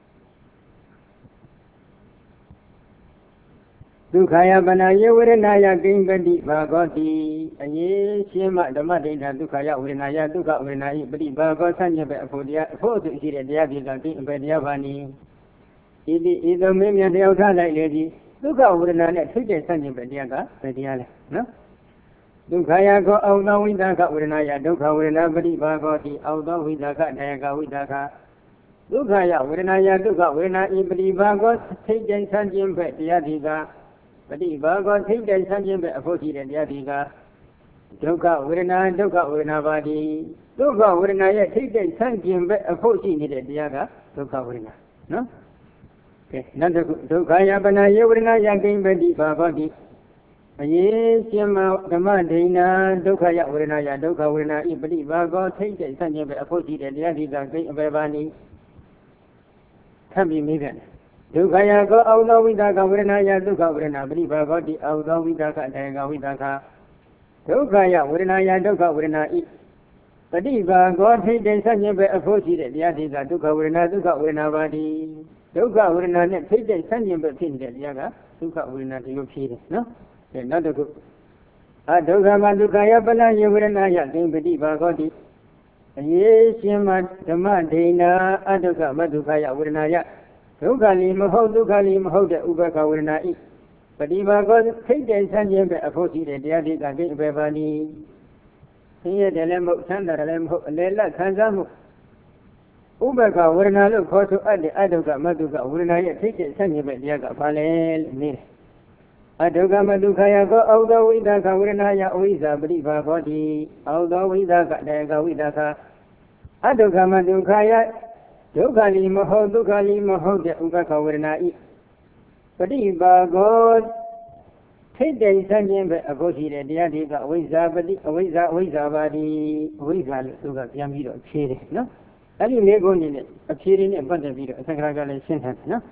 ဒုက္ခယပနာယေဝရဏယကိဉ္ပတိဘာဂောတိအရေးရှင်းမှဓမ္မဒိဋ္ဌဒုက္ခယဝေဒနာယဒုက္ခဝေဒနာဤပฏิဘာဂောဆန့်ကျင်ပဲအဖို့တရားအဖို့သူရှိတဲ့တရားတွေကကိဉ္ပတရားဘာနည်းဤသည်ဤသို့မင်းမြန်တယောက်ထားလိုက်လေသည်ဒုက္ခဝေဒနာနဲ့ထိတ်တဲ့ဆန့်ကျင်ပဲတရားကဘယ်တရားလဲနော်ဒုက္ခယကောအောသောဝိသကဝေဒနာယဒုက္ခဝေဒနာပฏิဘာဂောတိအောသောဝိသကတရားကဝိသကဒုက္ခယဝေဒနာယဒုက္ခဝေဒနာဤပฏิဘာဂောထိတ်တဲ့ဆန့်ကျင်ပဲတရားတွေကပฏิဘာဂောထိတ်တဲ့ဆန့်ကျင်ပဲအဖို့ရှိတဲ့တရားတွေကဒုက္ခဝေဒနာပါတိဒုက္ခဝေဒနာရဲ့ထိတ်တဲ့ဆန့်ကျင်ပဲအဖို့ရှိနေတဲ့တရားကဒုက္ခဝေဒနာနော်ကဲနောက်တစ်ခုဒုက္ခယပနာယေဝရဏယကိဉ္ပတိဘာဂောတိအရေးရှင်းမှဓမ္မဒိဋ္ဌာဒုက္ခယဝေဒနာယဒုက္ခဝေဒနာဤပฏิဘာဂောထိတ်တဲ့ဆန့်ကျင်ပဲအဖို့ရှိတဲ့တရားတွေကကိဉ္အပေပါနိထပ်ပြီးမေးပြန်တယ်ဒုက္ခယကောအောသောဝိသကဝေဒနာယဒုက္ခဝေဒနာပฏิဘာဂောတိအောသောဝိသကတေကဝိသကဒုက္ခယဝေဒနာယဒုက္ခဝေဒနာဤပฏิဘာဂောထိတ်တဲ့ဆန့်ကျင်ပဲအဖို့ရှိတဲ့တရားတွေကဒုက္ခဝေဒနာပါတိဒုက္ခဝေဒနာနဲ့ထိတ်တဲ့ဆန့်ကျင်ပဲဖြစ်နေတဲ့တရားကဒုက္ခဝေဒနာဒီလိုဖြစ်တယ်နော်။နောက်တစ်ခုအဒုက္ခမဒုက္ခယပလယေဝရဏယသင်ပฏิဘာဂောတိအရေးရှင်းမှဓမ္မဒိဋ္ဌာအဒုက္ခမဒုက္ခယဝေဒနာယဒုက္ခလီမဟုတ်ဒုက္ခလီမဟုတ်တဲ့ဥပ္ပခဝေဒနာဤပฏิဘာဂောထိတ်တဲ့ဆန့်ကျင်ပဲအဖို့ရှိတဲ့တရားတွေကကိအပေပါနိဆင်းရဲတယ်လည်းမဟုတ်ချမ်းသာတယ်လည်းမဟုတ်အလယ်လတ်ခံစားမှုဥပ္ပခဝေဒနာလို့ခေါ်ဆိုအပ်တဲ့အဒုက္ခမဒုက္ခဝေဒနာရဲ့ထိတ်တဲ့ဆန့်ကျင်ပဲတရားကဘာလဲလို့မေးတယ်အဒုက္ခမဒုက္ခယကောအောသောဝိသကဝေဒနာယအဝိဇ္ဇာပฏิဘာဂောတိအောသောဝိသကတေကဝိသကအဒုက္ခမဒုက္ခယဒုက္ခလီမဟုတ်ဒုက္ခလီမဟုတ်တဲ့ဥပ္ပခဝေဒနာဤပฏิဘာဂောထိတ်တဲ့ဆန့်ကျင်ပဲအဖို့ရှိတဲ့တရားတွေကအဝိဇ္ဇာပါတိအဝိဇ္ဇာပါတိအဝိဇ္ဇာလို့သူကပြန်ပြီးတော့ဖြေတယ်နော်အဲ့ဒီလေးခုနဲ့အဖြေတွေနဲ့ပတ်သက်ပြီးတော့အသက္ကရာကလည်းရှင်းထားတယ်နော်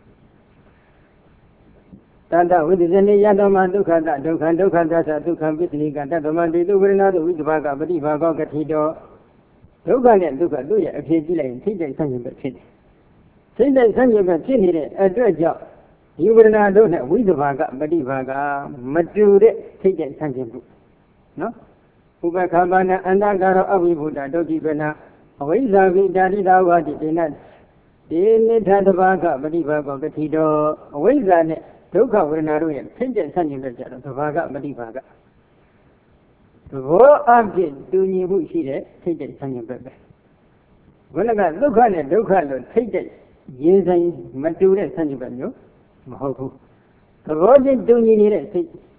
တတဝိသဇနိယတမဒုက္ခတဒုက္ခဒုက္ခသစ္စာဒုက္ခပိသနိကတတမတိတုဝေဒနာတုဝိသဘာကပฏิဘာဂောကတိတောဒုက္ခနဲ့ဒုက္ခတို့ရဲ့အဖြေကြည့်လိုက်ရင်ထိတ်တဲ့ဆန့်ကျင်ပဲဖြစ်တယ်ထိတ်တဲ့ဆန့်ကျင်ပဲဖြစ်နေတဲ့အတွက်ကြောင့်ဒီဝေဒနာတို့နဲ့ဝိသဘာကပฏิဘာကမတူတဲ့ထိတ်တဲ့ဆန့်ကျင်မှုနော်ဥပ္ပခဘာနာအန္တကာရောအဝိဘုဒ္ဓဒုက္ခိပနာအဝိဇ္ဇာပိတာတိတာဝတိတေနဒီနိထတဘာကပฏิဘာဂောကတိတောအဝိဇ္ဇာနဲ့ဒုက္ခဝေဒနာတို့ရဲ့ဖြစ်တဲ့ဆန့်ကျင်ဘက်ကြတော့သဘာကပฏิဘာကသဘောအဖြစ်တူညီမှုရှိတဲ့ဖြစ်တဲ့ဆန့်ကျင်ဘက်ပဲဘုရားကဒုက္ခနဲ့ဒုက္ခလို့ဖြစ်တဲ့ရင်ဆိုင်မတူတဲ့ဆန့်ကျင်ဘက်မျိုးမဟုတ်ဘူးသဘောချင်းတူညီနေတဲ့စိတ်ဆ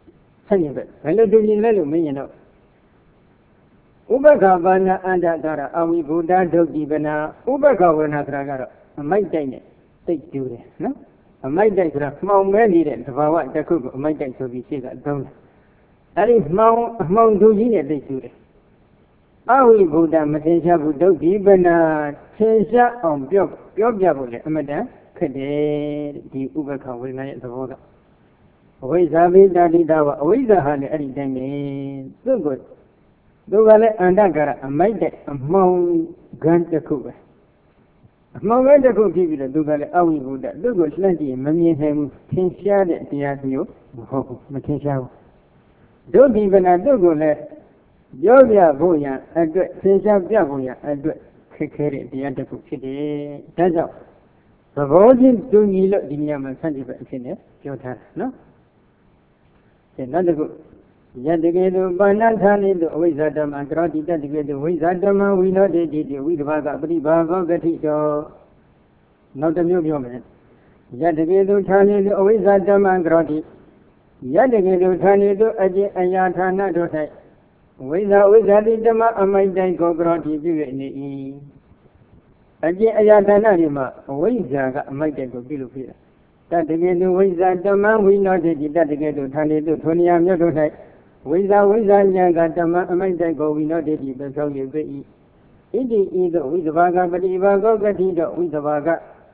ဆက်နေပဲဘယ်လိုတူညီလဲလို့မင်းရင်တော့ဥပက္ခဘာနာအန္တတာရအဝိဘုဒ္ဓဒုက္ခိပနာဥပက္ခဝေဒနာဆိုတာကတော့အမိုက်တိုက်နဲ့သိတူတယ်နော်အမိုက်တိုက်ဆိုတာမှောင်မဲနေတဲ့သဘာဝတစ်ခုကိုအမိုက်တိုက်ဆိုပြီးရှေ့ကသုံးတယ်အဲ့ဒီမှောင်ဒုကြီးနဲ့သိတူတယ်အဝိဘုဒ္ဓမထင်ရှားဘူးဒုက္ခိပနာထင်ရှားအောင်ပြောပြဖို့လေအမတန်ခက်တယ်ဒီဥပက္ခဝေဒနာရဲ့သဘောကအဝိဇ္ဇာပိတာတိတာဝအဝိဇ္ဇာဟာလည်းအဲ့ဒီတိုင်းပဲသူကလည်းအန္တကာရအမိုက်တဲ့အမှောင်ကန်းတစ်ခုပဲအမှောင်ကန်းတစ်ခုဖြစ်ပြီးတော့သူကလည်းအဝိဘုဒ္ဓသူ့ကိုလှမ်းကြည့်မမြင်နိုင်ဘူးထင်ရှားတဲ့တရားမျိုးမဟုတ်ဘူးမထင်ရှားဘူးဒုက္ခိပနာသူ့ကိုလည်းပြောပြဖို့ရန်အတွက်သင်ရှားပြဖို့ရန်အတွက်ခက်ခဲတဲ့တရားတစ်ခုဖြစ်တယ်ဒါကြောင့်သဘောချင်းတူညီလို့ဒီနေရာမှာဆန့်ကျင်ဘက်အဖြစ်နဲ့ပြောထားတယ်နော်နောက်တစ်ခုယတကေတုပါဏဌာနိတုအဝိဇ္ဇာဓမ္မကရောတိတတကေတုဝိဇ္ဇာဓမ္မဝိနောတေတိတိဝိသဘာကပရိဘာဂောဂတိတောနောက်တစ်မျိုးပြောမယ်ယတကေတုဌာနိတုအဝိဇ္ဇာဓမ္မကရောတိယတကေတုဌာနိတုအကျင့်အရာဌာနတို့၌ဝိဇ္ဇာတိဓမ္မအမိုက်တိုင်းကိုကရောတိပြု၍နေ၏အကျင့်အရာဌာနတွေမှာအဝိဇ္ဇာကအမိုက်တိုင်းကိုပြုလို့ဖြစ်တယ်တတကေတုဝိဇ္ဇာဓမ္မဝိနောတေတိတတကေတုဌာနိတုထိုနေရာမြို့တို့၌ဝိဇ္ဇာဉာဏ်ကဓမ္မအမိုက်တိုက်ကိုဝိနောတေတိပဲဆောင်ရပေ၏ဣတိဤသို့ဝိသဘာကပฏิဘာဂောဂတိတော့ဝိသဘာကဣ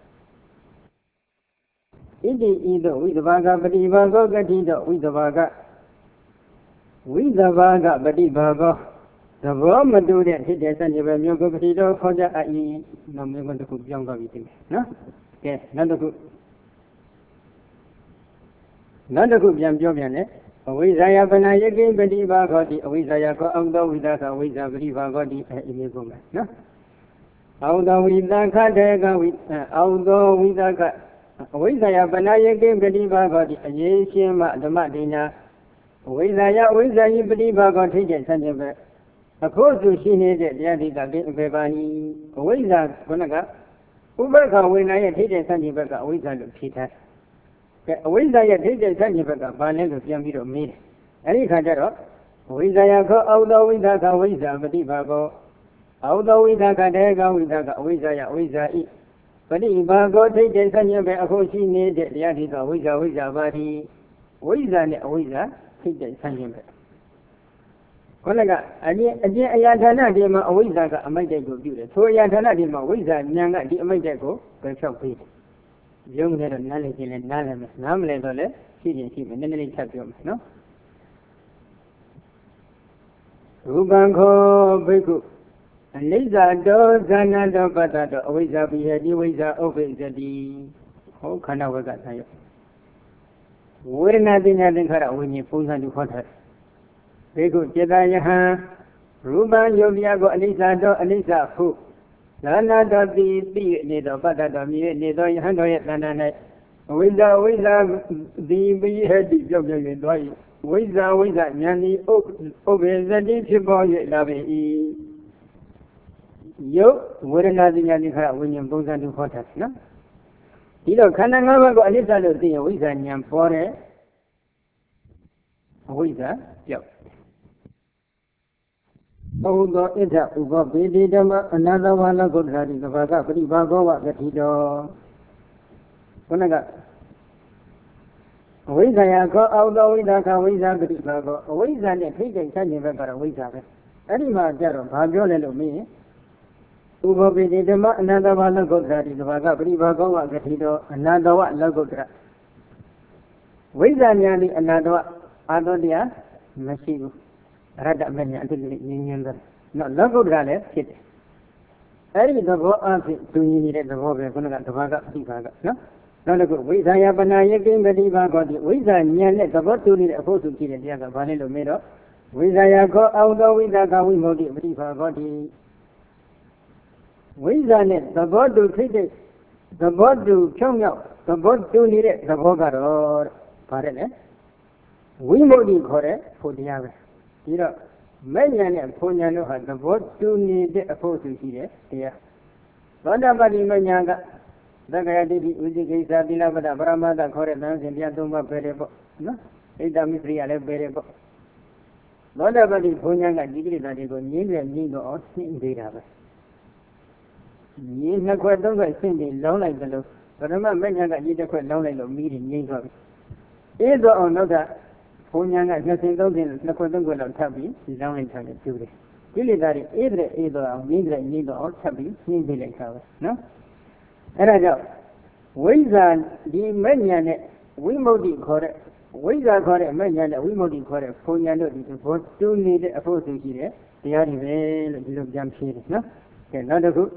တိဤသို့ဝိသဘာကပฏิဘာဂောဂတိတော့ဝိသဘာကပฏิဘာဂောသဘောမတူတဲ့ဖြစ်တဲ့စัจ java မျိုးကိုပတိတော်ခေါ်ကြအပ်၏နောက်မျိုးတစ်ခုပြောင်းသွားပြီဒီနော်ကဲနောက်တစ်ခုပြန်ပြောပြန်တယ်အဝိဇ္ဇာယပနာယကိပฏิဘာဂောတိအဝိဇ္ဇာယကောအောက်သောဝိသကဝိဇ္ဇာပฏิဘာဂောတိအမေကုန်မယ်နော်အောက်သောဝိသကတေကဝိအောက်သောဝိသကအဝိဇ္ဇာယပနာယကိပฏิဘာဂောတိအရေးရှင်းမှဓမ္မဒိနာအဝိဇ္ဇာယဝိဇ္ဇာယပฏิဘာဂောထိကျဆန့်ကျင်ပဲအခုသူရှိနေတဲ့တရားဒီကကိအပေပါဏီအဝိဇ္ဇာခုနကဥပက္ခဝေဒနာရဲ့ထိကျဆန့်ကျင်ဘက်ကအဝိဇ္ဇာလို့ဖြေထားတယ်အဝိဇ္ဇာရဲ့ထိကျဆန့်ကျင်ဘက်ကဘာလဲလို့ပြန်ပြီးတော့မေးတယ်အဲ့ဒီခါကျတော့ဝိဇ္ဇာယခောအောက်သောဝိသကဝိဇ္ဇာပฏิဘာဂောအောက်သောဝိသကတေကဝိသကအဝိဇ္ဇာယဝိဇ္ဇာဤပฏิဘာဂောထိကျဆန့်ကျင်ဘက်အခုရှိနေတဲ့တရားဒီကဝိဇ္ဇာပါတိဝိဇ္ဇာနဲ့အဝိဇ္ဇာထိကျဆန့်ကျင်ဘက်ခေါင်းကအကျင့်အရာဌာနဒီမှာအဝိဇ္ဇာကအမိုက်တိုက်ကိုပြုတယ်ထိုအရာဌာနဒီမှာဝိဇ္ဇာဉာဏ်ကဒီအမိုက်တိုက်ကိုပယ်ဖြောက်ပေးတယ်ရုံးနေတော့နားလည်ခြင်းနဲ့နားလည်မယ်နားမလည်တော့လည်းရှိရင်ရှိမယ်နည်းနည်းလေးထပ်ပြောမယ်နော်ရူပံခောဘိက္ခုအနိစ္စတောဇာနတောပတ္တတောအဝိဇ္ဇာပိဟတိဝိဇ္ဇာဥပ္ပိသတိဟောခန္ဓာဝကဆံရဝေဒနာပညာသင်္ခါရဝိညာဉ်ပုံစံတူခေါ်ထားဘိက္ခုจิตယဟံရူပံယုတ်တရားကိုအနိစ္စတောအနိစ္စဟုဇာနာတောတိနေသောပတ္တတောမြည်နေသောယဟန်တော်ရဲ့တဏ္ဍာ၌အဝိဇ္ဇာဒီပိဟတိပြောင်းပြန်သွား၏ဝိဇ္ဇာဉာဏ်ဤဥပ္ပေသတိဖြစ်ပေါ်၍လာပေ၏ယုတ်ဝေဒနာပညာသင်္ခါရဝိညာဉ်ပုံစံတူခေါ်ထားနော်ဒီတော့ခန္ဓာ၅ပါးကိုအနိစ္စလို့သိရင်ဝိဇ္ဇာဉာဏ်ပေါ်တယ်အဝိဇ္ဇာပြောက်ဘုဒ္ဓဣဋ္ဌဥပပိတိဓမ္မအနန္တဝါလကုဋ္ဌာတိသဘာကပရိဘာဂောဝဂတိတောခုနကအဝိဇ္ဇာယကောအောက်သောဝိသကဝိဇ္ဇာပရိဘာဂောအဝိဇ္ဇာနဲ့ထိတ်ထိတ်ဆန့်ကျင်ဘက်ကတော့ဝိဇ္ဇာပဲအဲ့ဒီမှာကြတော့ဘာပြောလဲလို့မေးရင်ဥပပိတိဓမ္မအနန္တဝါလကုဋ္ဌာတိသဘာကပရိဘာဂောဝဂတိတောအနန္တဝလကုဋ္ဌာဝိဇ္ဇာဉာဏ်ဒီအနန္တဝအာတောတရားမရှိဘူးအရတ္တမဉ္ဇဉ်အတုလိငြင်းတယ်နော်လောကုတ္တရာလည်းဖြစ်တယ်အဲ့ဒီသဘောအဖြစ်သူညီနေတဲ့သဘောပဲခုနကတဘာကပြိပါကနော်နောက်တစ်ခုဝိဇာယပနာယကိပတိဘာကောတိဝိဇာဉာဏ်နဲ့သဘောတူနေတဲ့အဖို့သူကြည့်တဲ့တရားကဘာလဲလို့မေးတော့ဝိဇာယကောအောက်သောဝိသကဝိမု ക്തി ပတိဘာကောတိဝိဇာနဲ့သဘောတူထိတဲ့သဘောတူဖြောင်းမြောက်သဘောတူနေတဲ့သဘောကတော့ဗါတဲ့လေဝိမု ക്തി ခေါ်တဲ့ဖို့တရားပဲဒီတော့မဲ့ဉာဏ်နဲ့ဘုံဉာဏ်တို့ဟာသဘောတူနေတဲ့အဖို့သူရှိတယ်တရားသောတာပတိမဉာဏ်ကသက္ကရာတိတိဥจิကိစ္စသီလပဒပရမတ္တခေါ်တဲ့သံဃာတရား၃ပါးပဲတယ်ပေါ့နော် Ita Misri ale berebo. Loda badi punya nggak dikit tadi ko nying do sing dira ba. Nying na kwa dong nggak sing di long lai dalo. Karena banyak nggak jadi kwa long lai lo miri nying ko. Itu orang loda punya nggak ngasih dong din na kwa dong kwa lo tabi long lai tabi curi. Pilih dari itu orang nying do tabi nying pilih kau, no? Era jauh. Wizard di mana ne? Wimodi kore. Wizard kore mana ne? Wimodi kore. Punya lo di tu tu ni de apa tu kiri? Dia ni bel di lom jam sini, no? Kenapa tu?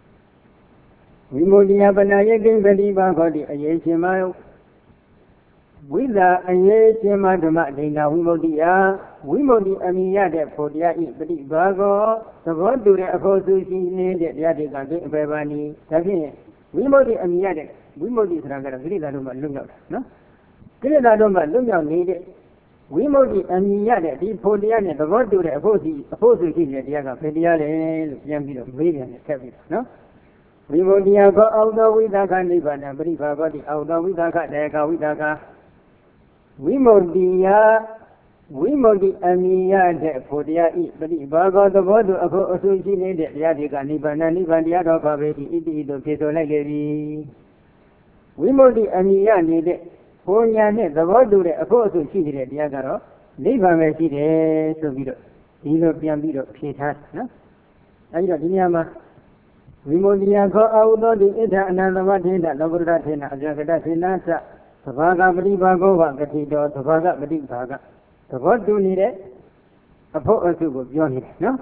Wimodi apa naya geng beli bangko di ayat cema. Wizard ayat cema cuma dina Wimodi amiya de podia i beli bangko. Sebab tu de apa tu sini dia kaki berbani. Tapi Wimodi amiya de Wimodi serangga giri dalam lumjau, no? Giri dalam lumjau ni de Wimodi amiya de di podia ni sebab tu de apa tu sini dia kaki dia le yang biru beri ni tapi, no? Wimodi apa auto widaka ni bana beri bagai di auto widaka deka widaka Wimodi amiya de podia i beri bagai sebab tu apa tu sini dia kaki ni bana dia dah bagai di itu kita lagi. Wimodi amiya ni de punya ni sebab tu de apa tu sini dia karo ni bana sini tu biru ini pian biru pihak, no? Ayo di ni ama Wimodi ko auto di ida anandama thina logurda thina ajagada thina sa sabaga bari bago ba kati do sabaga bari baga sebab tu ni de apa tu ko pyo ni, no?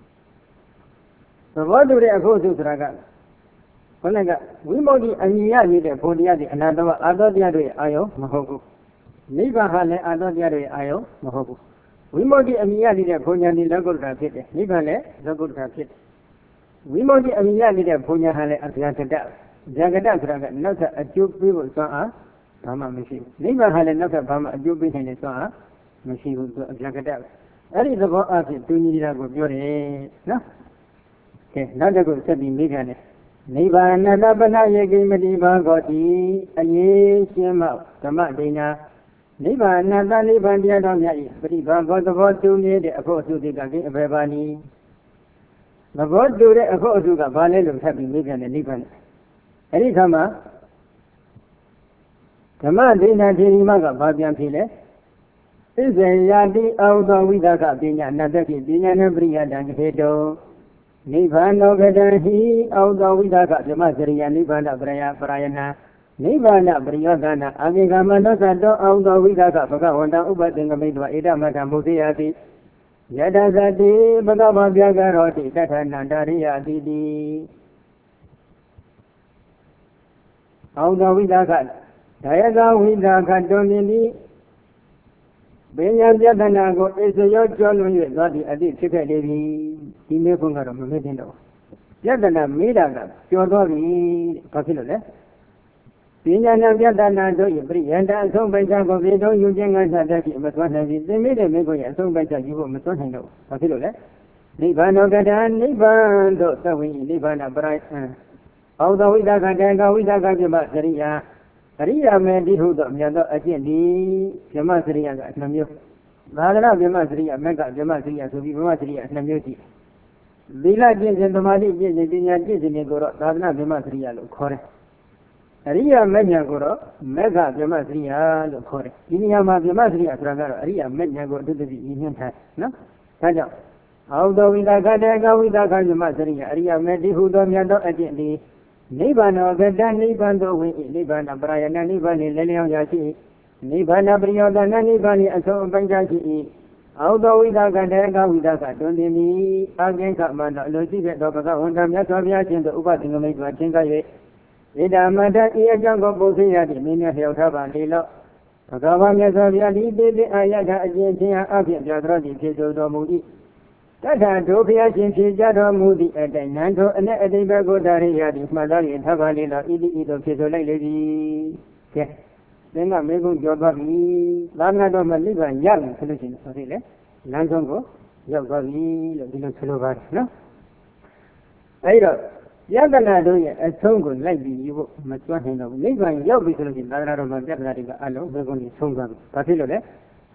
Sebab tu de apa tu seraga Konaga Wimodi amiya ni de podia di anandama ado dia do ayo mahoku niba hale ado dia do ayo mahoku Wimodi amiya ni de punya ni logurda phit niba le logurda phit Wimodi amiya ni de punya hale jagada seraga nauta ajubi bu soa bama misi niba hale nauta bama ajubi ni soa misi bu jagada ari the bo afi tu ni ra ko pyo de, no? Ke nauta ko set bi mi kan ne Nibbana labana yegi mati bhagoti aye shima dhamma dina Nibbana ta Nibbanတရားတော်မြတ်၏ပရိဘာဂောသဘောတူနေတဲ့အဖို့အစုတွေကကိအဘယ်ပါနည်းသဘောတူတဲ့အဖို့အစုကဘာလဲလို့ထပ်ပြီးမေးပြန်တယ်နိဗ္ဗာန်အဲ့ဒီခါမှာဓမ္မဒိဋ္ဌိထေရီမကဘာပြန်ဖြေလဲဣဇေယတိအောသောဝိသကပညာနတ္တိပညာနဲ့ပရိယတံခေတောနိဗ္ဗာနောကတံဟိအောသောဝိသကဓမ္မစရိယနိဗ္ဗာန်ပရယနာနိဗ္ဗာန်ပရိယောဂနာအမေကမနောသတောအောသောဝိသကဘဂဝန္တဥပသင်္ကမိတ္တဝဧတမထမုသေယတိယတသတိဘဂဝဗျာကရောတိတထနန္တရိယတိတိအောသောဝိသကဒါယကဝိသကတွင်သည်ပညာပြဒနာကိုအစ္စရောကျော်လွန်၍သွားသည့်အသည့်ဖြစ်ခဲ့လေပြီဒီမေခွန်းကတော့မမေ့တင်တော့ပြဒနာမေးတာကကျော်သွားပြီဘာဖြစ်လို့လဲပညာနဲ့ပြဒနာတို့၏ပရိယန္တအဆုံးပိဋကကိုပြေတော့ယူခြင်းကစားတတ်ပြီးမသွမ်းနိုင်ပြီသင်မိတဲ့မေခွန်းရဲ့အဆုံးပိဋကယူဖို့မသွမ်းနိုင်တော့ဘာဖြစ်လို့လဲနိဗ္ဗာန်ကတံနိဗ္ဗာန်တို့သဝိနိဗ္ဗာန်ပရိအောသောဝိသကတံကဝိသကပြမစရိယာအရိယာမေတိဟုသောမြတ်သောအကျင့်ဒီဗြဟ္မစရိယကအနှစ်မျိုးသာသနာဗြဟ္မစရိယမက်ကဗြဟ္မစရိယဆိုပြီးဗြဟ္မစရိယအနှစ်မျိုးရှိသီလကျင့်စဉ်သမာဓိကျင့်စဉ်ပညာကျင့်စဉ်ကိုတော့သာသနာဗြဟ္မစရိယလို့ခေါ်တယ်အရိယာမက်ညာကိုတော့မက်ကဗြဟ္မစရိယလို့ခေါ်တယ်ဒီနေရာမှာဗြဟ္မစရိယဆိုတာကတော့အရိယာမက်ညာကိုအထူးသဖြင့်ရည်ညွှန်းထားနော်ဒါကြောင့်အောက်တော်ဝိသကတေကဝိသကဗြဟ္မစရိယအရိယာမေတိဟုသောမြတ်သောအကျင့်ဒီနိဗ္ဗာန်တော်ကတနိဗ္ဗာန်သို့ဝင်၏နိဗ္ဗာန်ပရယနာနိဗ္ဗာန်နှင့်လည်းလျောင်းရရှိ၏နိဗ္ဗာန်ပရိယောဒနာနိဗ္ဗာန်နှင့်အဆုံးအပိုင်းရှိ၏အောသောဝိသကတေကဝိသကတွင်သည်မီအကင်္ခမန္တအလိုရှိတဲ့တော်ဘဂဝန္တမြတ်စွာဘုရားရှင်တို့ဥပသင်္ကမိတ်စွာချင်းက၍ဣဒာမတ္တဤအကြောင်းကိုပုသိရသည့်မင်းများလျှောက်ထားပါလေလောဘဂဝါမြတ်စွာဘုရားဒီတေတိအာယထအကျင့်ချင်းအဖြစ်ပြတော်သည်ဖြစ်တော်မူ၏တထဒုဘုရားရှင်ဖြေကြတော်မူသည့်အတိုင်းနန်းတော်အ내အတိဘကိုဒါရိယသည်မှတ်သားရင်ထပ်ပါလေလောဣတိဤသို့ဖြစ်ဆိုလိုက်လေပြီကဲသင်ကမေကုန်းပြောသွားပြီသာနာတော်မှာနိဗ္ဗာန်ရပြီဆိုလို့ရှိရင်ဆိုသေးလေလမ်းဆုံးကိုရောက်သွားပြီလို့ဒီလိုဆိုလိုပါတယ်နော်အဲဒီတော့ယတနာတို့ရဲ့အဆုံးကိုလိုက်ပြီးယူဖို့မစွမ်းနိုင်တော့ဘူးနိဗ္ဗာန်ရောက်ပြီဆိုလို့ရှိရင်သာသနာတော်မှာပြဿနာတွေကအလုံးမေကုန်းကြီးဆုံးသွားပြီဘာဖြစ်လို့လဲ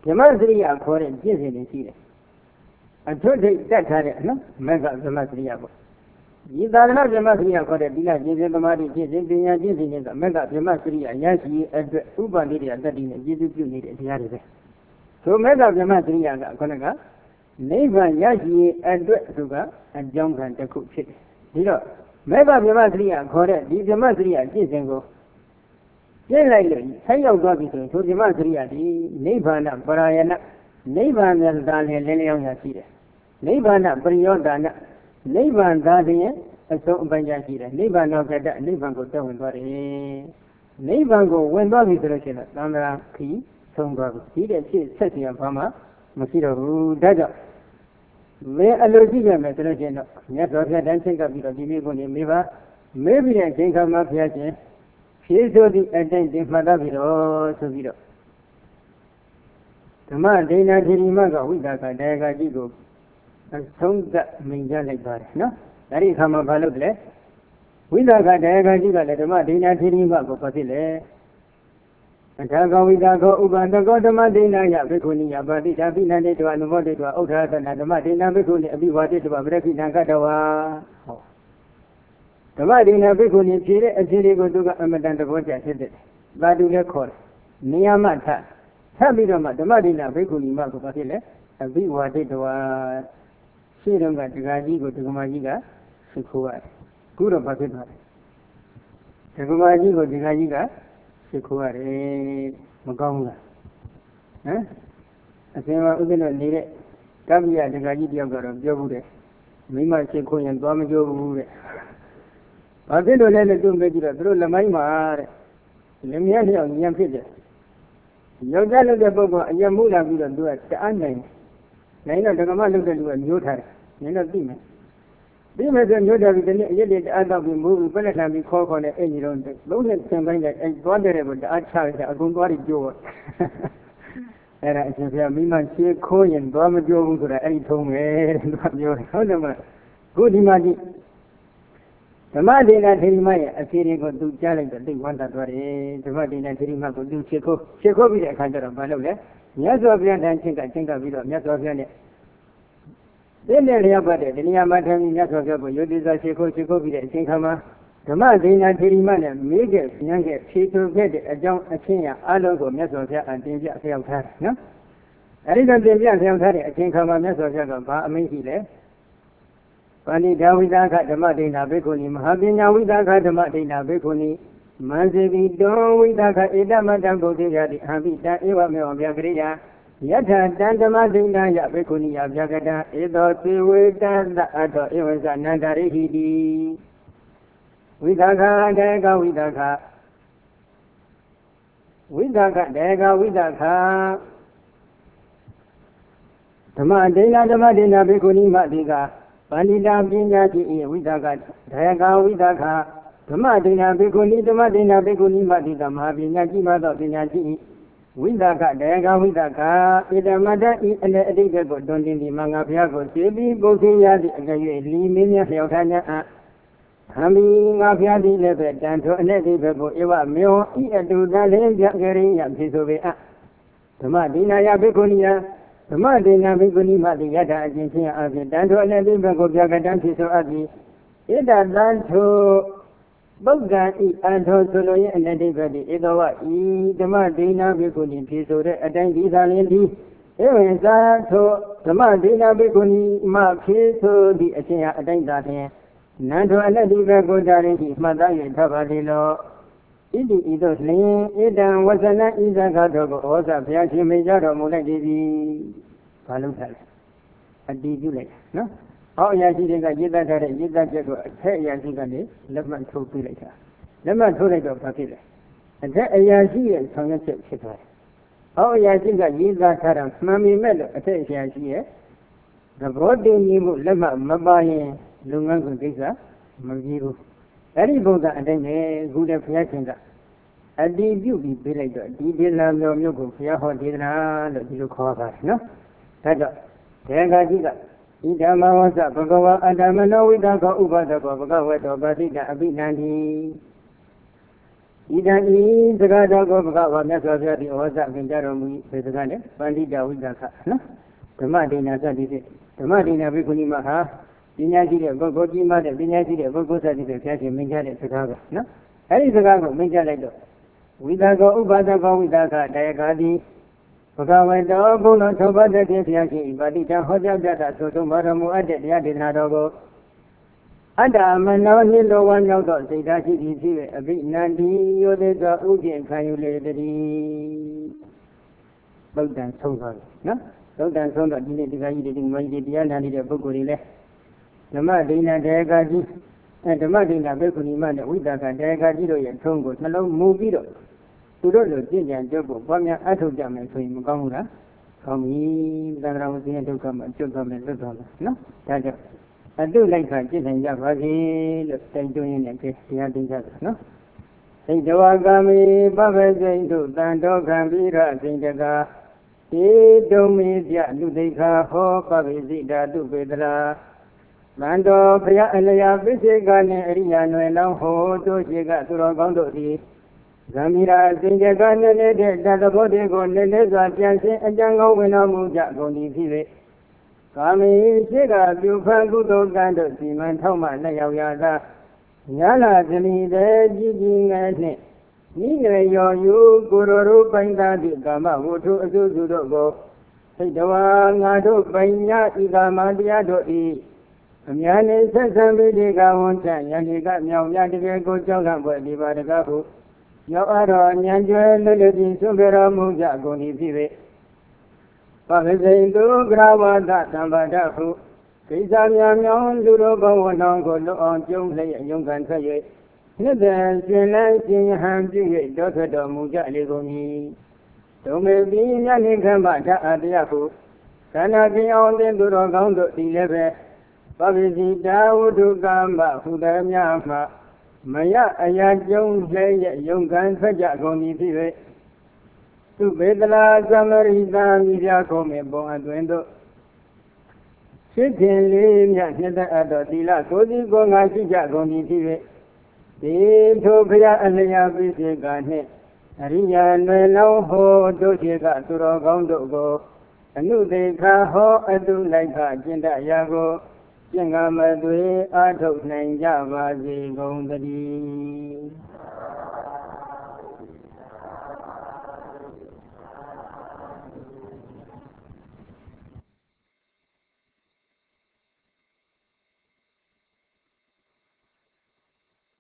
Jama Sriya for it, yes, in the I told you that had no mega Jama Sriya. Yidana Jama Sriya for it, Dina, Jesus, the Mari, Jesus, the mega Jama Sriya, Yashi, and Uba Lydia, that in Jesus, you need it, the other. So mega Jama Sriya, Konaga, Neva Yashi, and Sugar, and Jongan, the cook shit. You know, mega Jama Sriya, correct, the Jama Sriya, Jesus. Then like say of God to the Masria, Nivana, Parayana, Nivan Daniel Yasira, Nivana, Priodana, Nivan Daniel, and so Banjasira, Nivan of that, Nivan go down and Nivan go when Bobby Selection, Nanda Key, Songa, he did Setty and Pama, Masiro, Dada. Where a Lucia Metallation, yet of that dancing of the Miva, maybe I think of my piazza. She is the attending Madaviro, Suviro. The man, Dana Dirimaga, with that Daga Digo, and song that Minja like that, no? That is how a balloon. With that Daga Diga, the man, Dana Dirimago, Patile. And Tago with Dago, Ubanda, go to Madina, Yabikuni, Abadi, Tabina, to Anumodi, to Outra, and the Madina, Bikuni, Abiwadi, to Abreki, Nagadawa. The Madina Bikuni, and Chile go to Amadan the Voja said it. Badu call. Niamata. Sabidoma, the Madina Bikuni Marco Patile, and we wanted to Shiranga to Gaji go to Gumajiga, Sikua. Good of Pakistan. The Gumaji go to Gajiga, Sikua, Magonga. I say, I wouldn't need it. Gabia the Gaji of Jobude. Mima Siko and Domajo. I didn't let it do Medina through the Maimar. Let me have young figure. Young Gallo de Bobo, Yamula will do it, the unnamed. Naina the command of the Nutar, Nina Demon. Demons and Nutar with the yellow adult will move, but I be called on the engine on the lonely something that is wonderful, the outside, the Agungari Joe. And I said, Mima, she coin and Brahmajo to the eight home, and your husband. Good imagine. The Madina Tirimaya, a series of two challenges, I think one that was the Madina Tirima could do Checo with a kind of Balole. Yasovian and think I think of it, Yasovian. Then they have got it, the Niamatan Yasovia, you desire Checo with a Tinkama. The Madina Tirimana, Miguel, younger, she took a John Achina, Alonso, Yasovia, and Dinja Fiamtar, no? I didn't think Fiamtar, I think of Yasovia, Amihile. Pani Dawidaka, the Madina Bikuni, Mahabina Widaka, the Madina Bikuni, Manzibi, Don Widaka, Ida Madam Bodega, the Habita, Eva Meogria, Yata, Danda Madina, Yabikuni, Yagada, Edo, Tiwita, the Ato, Evans, and Nandari, Widaka, Dega, Widaka, Dega, Widaka, the Madina Bikuni, Madiga. Panida Binati, Widaka, Daga, Widaka, the Madina Bikuni, Madida, Mabina, Mother Binati, Widaka, Daga, Widaka, Ida Mada, and the Edigo, Don in the Manga Piago, Sebi, Bosia, the Limina, Yotana, Hami, Mafiadi, Levet, and to an edible, Eva, Mio, Edu, Dalen, Gary, and Pisovea. The Madina Bikunia. The Madina Bikuni Madiata, Argentina, Dando and Libago Jagadan Piso Ida Danto Boga and Soloy and Edibadi, Edoa, the Madina Bikuni Piso, and Italian, even so, the Madina Bikuni Mapiso, the Asia, Adanda, Nando and Libago Dari, Madai, Tabadilo. Idos Lin, Idan was an Izagago, was a Piachi Major Muladi Palutal. A D. No? Oh, Yasika, Yida, Hey Yasikani, Lemon to later. Lemon to later, Papilla. And then a Yasi and Songa Chipper. Oh, Yasika, Yida Karam, Mammy Mello, a Yasi, the broad day Nimu, Lema, Mabai, Lungan Giza, Majiru. Any Boga and then a good affection. A deep beauty village, Dina, Yogo, Yaho, Dina, the Yuko, no? That Tenga, Idama was a Bagawa, and I know we don't go over the Bagawa, but it a bit nanny. Idani Sagada Gopaka, Nasavia, the Oza, Vindarum, Pesagane, Pandita Vidaka, the Madina Sadis, the Madina Vikunimaha, Dinaji, Gogojima, the Dinaji, the Gogosa, the Cassie, Minja, Sagaga. No, that is a gago, Minja Lego. Vidago, Ubadago, Vidaka, Diagadi, Pagawa, Bono, Toba, the Tiaki, Badita, Hoja, so tomorrow, Muad, Yadinadogo. Ada manoni lo one out of the Dashi, a big Nandi, Yoda, Uji, and Kayule, both and so no? Both and so that you did in my Diana, the Bukuri. The Madina Dagaji, and the Madina Bekuniman, with the Dagaji and Tongo, Hello, Mubido. Tudor, Ginger, and Jobo, Pamia, Atogam, and Swim Gomura. From me, the Ramsey to come and took them and look on. No? I do like that, and Javaki, the state doing and Christian, no? Say Joagami, Baba, say to Dando, Gambira, Zindaga, Domizia, Ludeka, Ho, Pavizida, Dubedra, Mando, Pria, and Lea, Visigan, Ariano, and Ho, Doshiga, Turagondi, Gamira, Zindagan, the body go, Neneza, and Jango, when I move Jagoni. Kami Siga, Bufangu, Gando, Siman, Toma, Nayada, Yala, Jimmy, the Jing, and Nina, you, Guru, Panda, Gama, Wutu, Zuzudo, Sidawa, Nado, Panya, Igama, Diado, Yane, Sesame, Gawon, Yanika, Yaki, go Jogan, but Divadago, Yawara, Yanjo, Lady, Subera, Muja, Goni, Pavizendo Gravada Tambadahu, Kisamian Lurogo and Uncle on Jumley, young and say, Nether, Jelasing Hamdi, Doctor Muja Ligoni. Don't be Yanikambata at Yahu. Can I be on the Durogondo 11? Pavizida Udu Gamba, Hudamyama, Maya Ayajong Lay, young and Sajagoni. To Bedla, Samarita, Media Come, Bonaduendo. Sitting Lim, Yada, Dila, Cody, Gonga, Jagoni, the Topia and the Yabisi Gane, Aria, no ho, Dosiga, Turagondo go, and you they ho, I do like a Jinda Yago, Yangamadwe, Ato Nanja, Vazi, Gondadi.